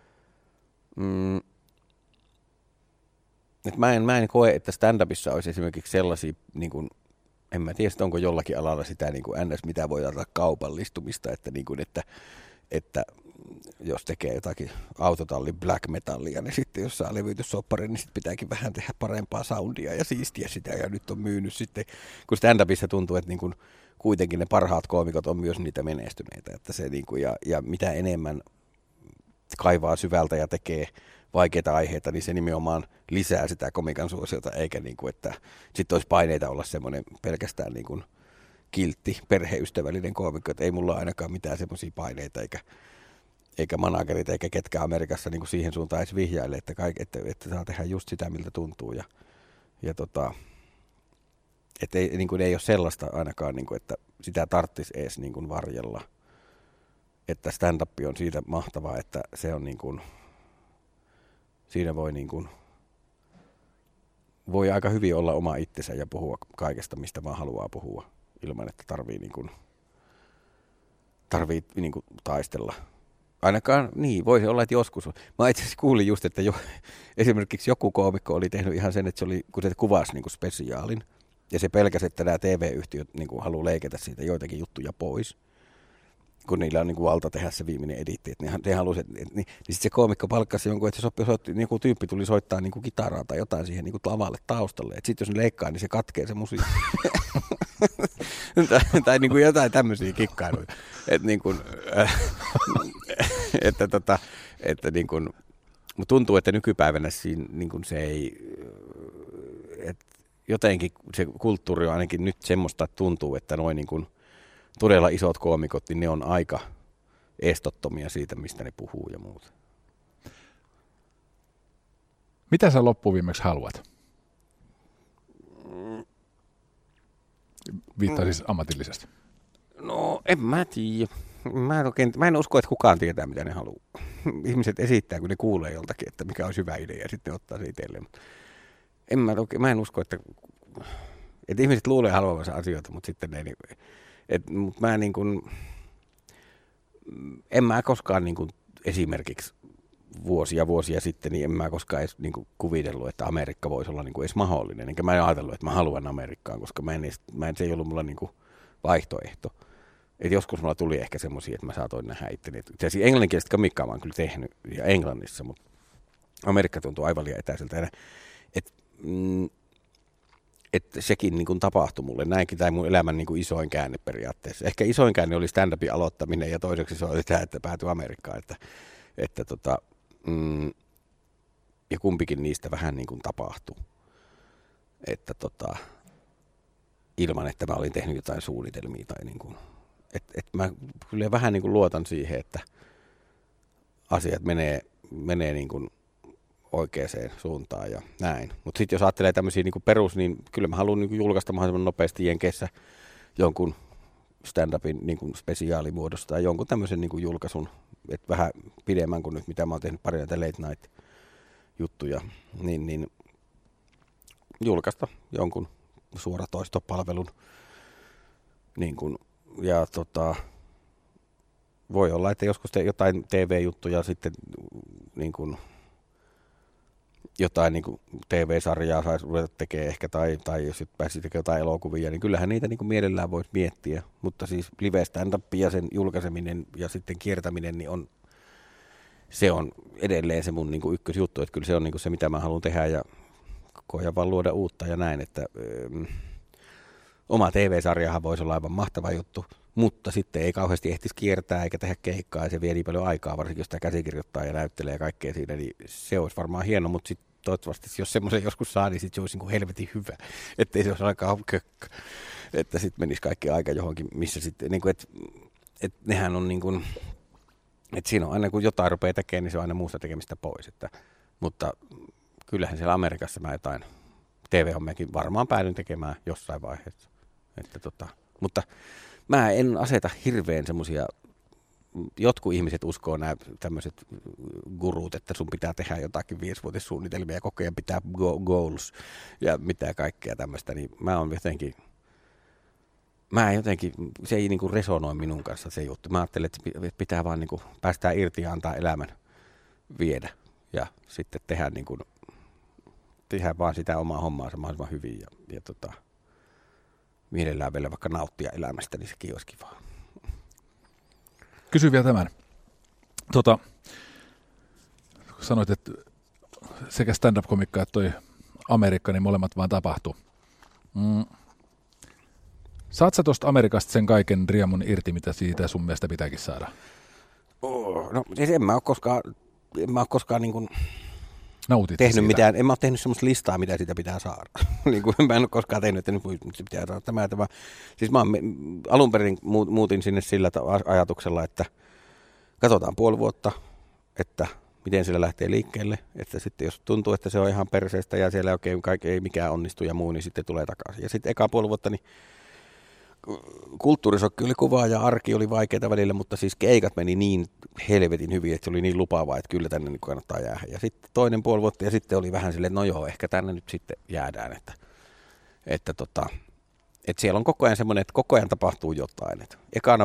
Et mä en koe, että stand-upissa olisi esimerkiksi sellaisia, niin kuin, en mä tiedä, onko jollakin alalla sitä niin kuin ns. Mitä voi olla kaupallistumista, että, niin kuin, että jos tekee jotakin autotallin black metallia, niin sitten jos saa levytyssoppari, niin sitten pitääkin vähän tehdä parempaa soundia ja siistiä sitä, ja nyt on myynyt sitten, kun stand-upissa tuntuu, että niin kuin, kuitenkin ne parhaat koomikot on myös niitä menestyneitä. Että se, niin kuin, ja mitä enemmän kaivaa syvältä ja tekee vaikeita aiheita, niin se nimenomaan lisää sitä komikan suosiota, eikä niin kuin, että sitten olisi paineita olla semmoinen pelkästään niin kuin kiltti, perheystävällinen koomikko, että ei mulla ainakaan mitään semmoisia paineita, eikä managerit, eikä ketkään Amerikassa niin kuin siihen suuntaan edes vihjaile, että saa tehdä just sitä, miltä tuntuu. Että ei, niin kuin, ei ole sellaista ainakaan, niin kuin, että sitä tarvitsisi edes niin kuin varjella. Että stand-up on siitä mahtavaa, että se on niin kuin, siinä voi, niin kuin, voi aika hyvin olla oma itsensä ja puhua kaikesta, mistä vaan haluaa puhua, ilman että tarvii niin kuin taistella. Ainakaan niin, voisi olla, että joskus. Mä itse asiassa kuulin just, että esimerkiksi joku koomikko oli tehnyt ihan sen, että se oli, kun se kuvasi niin kuin spesiaalin, ja se pelkäsi, että nämä TV-yhtiöt niin kuin haluaa leiketä siitä joitakin juttuja pois, kun niillä on niin kuin valta tehdä se viimeinen editti. Että ne halusi, niin sitten se koomikko palkkasi jonkun, että joku tyyppi tuli soittaa niin kuin kitaraa tai jotain siihen niin kuin lavalle taustalle. Että sitten jos ne leikkaa, niin se katkee se musiikki. tai niin kuin jotain tämmöisiä kikkailuja. Että niin kuin, että niin kuin, mutta tuntuu, että nykypäivänä siinä niin kuin se ei, että jotenkin se kulttuuri on ainakin nyt semmoista, että tuntuu, että noin niin kuin todella isot koomikot, niin ne on aika estottomia siitä, mistä ne puhuu ja muuta. Mitä sä loppuviimeksi haluat? Viittaa siis ammatillisesti. No, en mä tiedä. Mä en usko, että kukaan tietää, mitä ne haluaa. Ihmiset esittää, kun ne kuulee joltakin, että mikä on hyvä idea, ja sitten ne ottaa se itselleen. Mä en usko, että ihmiset luulee haluavansa asioita, mutta sitten ne... Mutta mä niin kuin, en mä koskaan niin kuin esimerkiksi vuosia sitten, niin en mä koskaan edes niin kuin kuvitellut, että Amerikka voisi olla niin kuin edes mahdollinen. Enkä mä en ajatellut, että mä haluan Amerikkaan, koska se ei ollut mulla niin kuin vaihtoehto. Et joskus mulla tuli ehkä semmoisia, että mä saatoin nähdä itteni. Itse englanninkielistä komikkaa mä oon kyllä tehnyt ja Englannissa, mutta Amerikka tuntuu aivan liian etäiseltä. Että sekin niin kuin tapahtui mulle. Näinkin tämä mun elämän niin kuin isoin käänne periaatteessa. Ehkä isoin käänne oli stand-upin aloittaminen ja toiseksi se oli tämä, että päätyi Amerikkaan. Ja kumpikin niistä vähän niin kuin tapahtui. Että ilman, että mä olin tehnyt jotain suunnitelmia. Tai niin kuin, mä kyllä vähän niin kuin luotan siihen, että asiat menee niin kuin oikeaan suuntaan ja näin. Mutta sitten jos ajattelee tämmöisiä niin perus, niin kyllä mä haluan niin julkaista mahdollisimman nopeasti Jenkeissä jonkun stand-upin niin spesiaalimuodosta tai jonkun tämmöisen niin julkaisun, että vähän pidemmän kuin nyt, mitä mä oon tehnyt pari näitä late night juttuja, niin julkaista jonkun suoratoistopalvelun. Niin kuin, ja voi olla, että joskus jotain TV-juttuja sitten niin kuin jotain niin kuin TV-sarjaa saisi ruveta tekemään ehkä, tai jos pääsisi tekemään jotain elokuvia, niin kyllähän niitä niin kuin mielellään voisi miettiä. Mutta siis live stand-up ja sen julkaiseminen ja sitten kiertäminen, niin se on edelleen se mun niin kuin ykkösjuttu, että kyllä se on niin kuin se, mitä mä haluan tehdä ja koko ajan vaan luoda uutta ja näin, että oma TV-sarjahan voisi olla aivan mahtava juttu, mutta sitten ei kauheasti ehtisi kiertää eikä tehdä keikkaa ja se vie niin paljon aikaa, varsinkin jos sitä käsikirjoittaa ja näyttelee ja kaikkea siinä, niin se olisi varmaan hieno, mutta sitten toivottavasti jos semmoisen joskus saa, niin sitten se olisi niin kuin helvetin hyvä, ettei se olisi ainakaan kökkö, että sitten menisi kaikki aika johonkin, missä sitten, niin kuin, että nehän on niin kuin, että siinä on aina kun jotain rupeaa tekemään, niin se on aina muusta tekemistä pois, mutta kyllähän siellä Amerikassa mä jotain TV-hommiakin varmaan päädyin tekemään jossain vaiheessa, mutta mä en aseta hirveän semmoisia, jotkut ihmiset uskoo nämä tämmöiset gurut, että sun pitää tehdä jotakin 5-vuotissuunnitelmia ja koko ajan pitää goals ja mitä kaikkea tämmöistä, niin se ei niinku resonoi minun kanssa se juttu. Mä ajattelen, että pitää vaan niinku päästää irti ja antaa elämän viedä ja sitten tehdä vaan sitä omaa hommaansa mahdollisimman hyvin ja mielellään vielä vaikka nauttia elämästä, niin sekin olisi kivaa. Kysy vielä tämän. Sanoit, että sekä stand-up-komikka että toi Amerikka, niin molemmat vaan tapahtuu. Saat sä tuosta Amerikasta sen kaiken riemun irti, mitä siitä sun mielestä pitääkin saada? No siis en mä ole koskaan niin kuin tehnyt siitä? mitään, en mä ole tehnyt semmoista listaa, mitä siitä pitää saada. Niin kuin mä en ole koskaan tehnyt, että nyt se pitää saada tämä. Siis mä alun perin muutin sinne sillä ajatuksella, että katsotaan puoli vuotta, että miten sillä lähtee liikkeelle, että sitten jos tuntuu, että se on ihan perseestä ja siellä ei mikään onnistu ja muu, niin sitten tulee takaisin. Ja sitten eka puoli vuotta, niin kulttuurisokki oli kovaa ja arki oli vaikeaa välillä, mutta siis keikat meni niin helvetin hyvin, että se oli niin lupaavaa, että kyllä tänne niin kannattaa jäädä. Ja sitten toinen puoli vuotta ja sitten oli vähän silleen, että no joo, ehkä tänne nyt sitten jäädään, että siellä on koko ajan semmoinen, että koko ajan tapahtuu jotain. Että ekana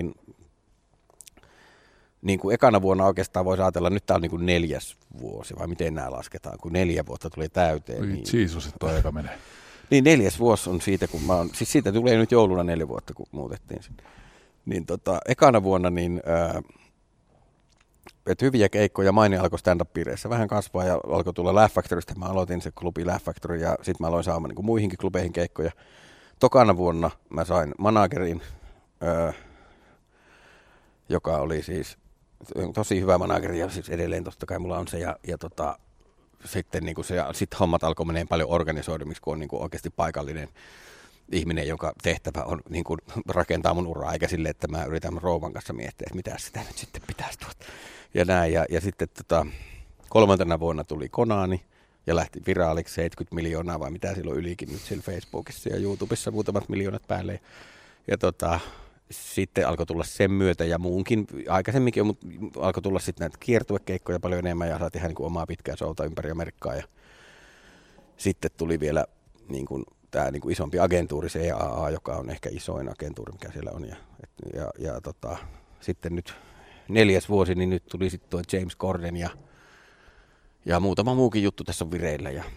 vuonna oikeastaan voisi ajatella, nyt tämä on niin kuin 4. vuosi, vai miten nämä lasketaan, kun 4 vuotta tuli täyteen. Oi, niin, Jeesus, että toi eka menee. Niin 4. vuosi on siitä, kun siis siitä tulee nyt jouluna 4 vuotta, kun muutettiin sen. Niin ekana vuonna, niin että hyviä keikkoja, maine alkoi stand-up-piireissä vähän kasvaa ja alkoi tulla Laugh Factorysta. Mä aloitin se klubi Laugh Factory ja sitten mä aloin saamaan niin kuin muihinkin klubeihin keikkoja. Tokana vuonna mä sain managerin, joka oli siis tosi hyvä manageri ja siis edelleen totta kai mulla on se ja sitten niin kuin sit hommat alkoi menee paljon organisoidumiksi, kun on niin kuin oikeasti paikallinen ihminen, jonka tehtävä on niin kuin rakentaa mun uraa, eikä sille, että mä yritän rouvan kanssa miettiä, että mitä sitä nyt sitten pitäisi tuota. Ja näin, ja sitten 3. vuonna tuli Konaani ja lähti viraaliksi 70 miljoonaa, vai mitä silloin ylikin nyt siellä Facebookissa ja YouTubessa muutamat miljoonat päälle. Ja sitten alkoi tulla sen myötä ja muunkin, aikaisemminkin, mutta alkoi tulla sitten näitä kiertuekeikkoja paljon enemmän ja saatiin ihan niin kuin omaa pitkää showta ympäri Amerikkaa. Ja sitten tuli vielä niin kuin tämä niin kuin isompi agentuuri, se EAA, joka on ehkä isoin agentuuri, mikä siellä on. Sitten nyt 4. vuosi, niin nyt tuli sitten tuo James Corden ja muutama muukin juttu tässä on vireillä. Ja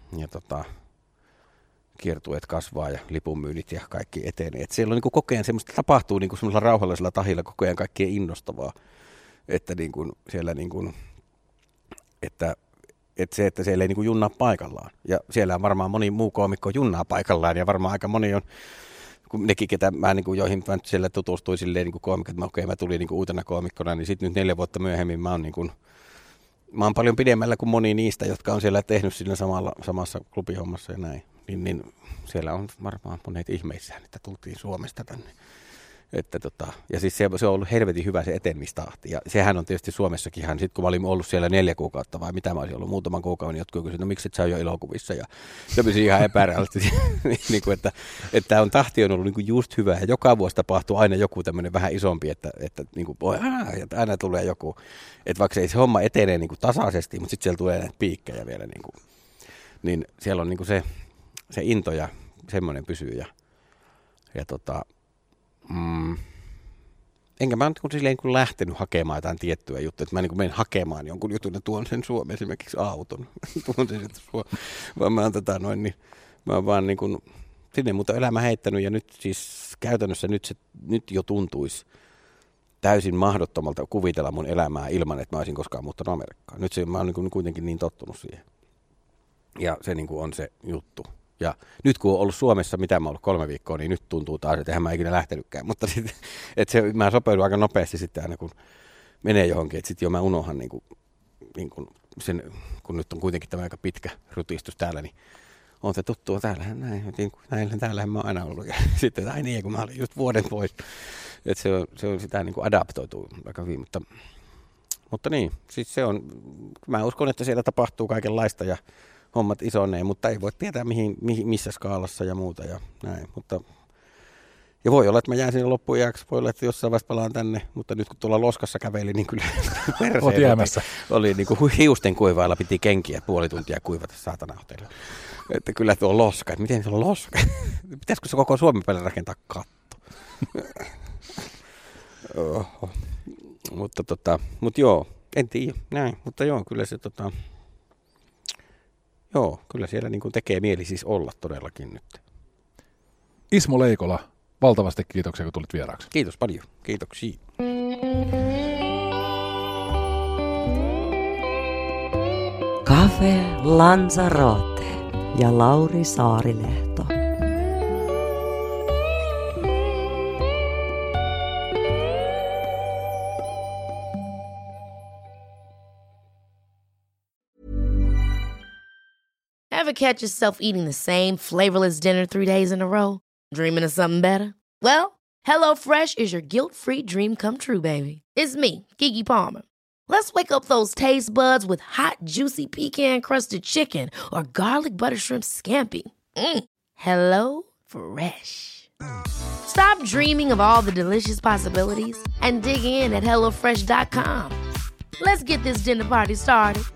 kiertueet kasvaa ja lipunmyynnit ja kaikki etenee. Et siellä on niin koko ajan semmoista, tapahtuu niin semmoisella rauhallisella tahilla koko ajan kaikkea innostavaa. Että niin kuin siellä niin kuin, että siellä ei niin kuin junnaa paikallaan. Ja siellä on varmaan moni muu koomikko junnaa paikallaan ja varmaan aika moni on, kun nekin, ketä mä niin kuin, joihin mä siellä tutustuin silleen niin kuin koomikot, mä tulin niin kuin uutena koomikkona, niin sitten nyt 4 vuotta myöhemmin mä oon paljon pidemmällä kuin moni niistä, jotka on siellä tehnyt siinä samassa klubihommassa ja näin. Niin siellä on varmaan monet ihmeissään, että tultiin Suomesta tänne. Ja siis se on ollut helvetin hyvä se etenemistahti. Ja sehän on tietysti Suomessakin ihan, sit kun mä olin ollut siellä 4 kuukautta vai mitä mä olisin ollut muutaman kuukauden, niin jotkut kysyivät, no miksi et sä ole jo elokuvissa? Ja se pysyy ihan epärealistisesti, niin että on tahti on ollut niin kuin just hyvä. Ja joka vuosi tapahtuu aina joku tämmöinen vähän isompi, että niin kuin, että aina tulee joku. Että vaikka ei se homma etenee niin kuin tasaisesti, mutta sitten siellä tulee näitä piikkejä vielä. Niin siellä on niin kuin se into ja semmoinen pysyy. Enkä mä ole silleen niin lähtenyt hakemaan jotain tiettyä juttua, että mä niin menen hakemaan jonkun jutun ja tuon sen Suomeen, esimerkiksi auton. Tuon sen sitten Suomeen. Vaan mä oon mä oon vaan niin kuin sinne muuta elämä heittänyt ja nyt siis käytännössä nyt jo tuntuisi täysin mahdottomalta kuvitella mun elämää ilman, että mä olisin koskaan muuttanut Amerikkaan. Nyt mä oon niin kuitenkin niin tottunut siihen. Ja se niin kuin on se juttu. Ja nyt kun on ollut Suomessa, mitä mä oon ollut 3 viikkoa, niin nyt tuntuu taas, että eihän mä ikinä lähtenytkään. Mutta sitten, mä sopeudun aika nopeasti sitten aina, kun menee johonkin. Että sitten jo mä unohan niin kuin sen, kun nyt on kuitenkin tämä aika pitkä rutistus täällä, niin on se tuttua täällähän täällähän mä oon aina ollut. Ja sitten, ai niin, kun mä olin just vuoden pois. Että se on sitä niin kuin adaptoituu aika hyvin. Mutta niin, siis se on, mä uskon, että siellä tapahtuu kaikenlaista ja hommat isonee, mutta ei voi tietää missä skaalassa ja muuta ja näin. Ja voi olla, että mä jään sinne loppuiäksi, voi olla, että jossain vaiheessa palaan tänne, mutta nyt kun tuolla loskassa käveli, niin kyllä oli niin kuin hiusten kuivailla, piti kenkiä 0,5 tuntia kuivata saatana hotellilla. Että kyllä tuo loska, että miten se on loska? Pitäisikö se koko Suomen päälle rakentaa katto? Mutta joo, en tiedä, näin, mutta joo, kyllä se joo, kyllä siellä niin kuin tekee mieli siis olla todellakin nyt. Ismo Leikola, valtavasti kiitoksia, kun tulit vieraaksi. Kiitos paljon. Kiitoksia. Cafe Lanzarote ja Lauri Saarilehto. Ever catch yourself eating the same flavorless dinner 3 days in a row? Dreaming of something better? Well, HelloFresh is your guilt-free dream come true, baby. It's me, Keke Palmer. Let's wake up those taste buds with hot, juicy pecan-crusted chicken or garlic butter shrimp scampi. Hello Fresh. Stop dreaming of all the delicious possibilities and dig in at HelloFresh.com. Let's get this dinner party started.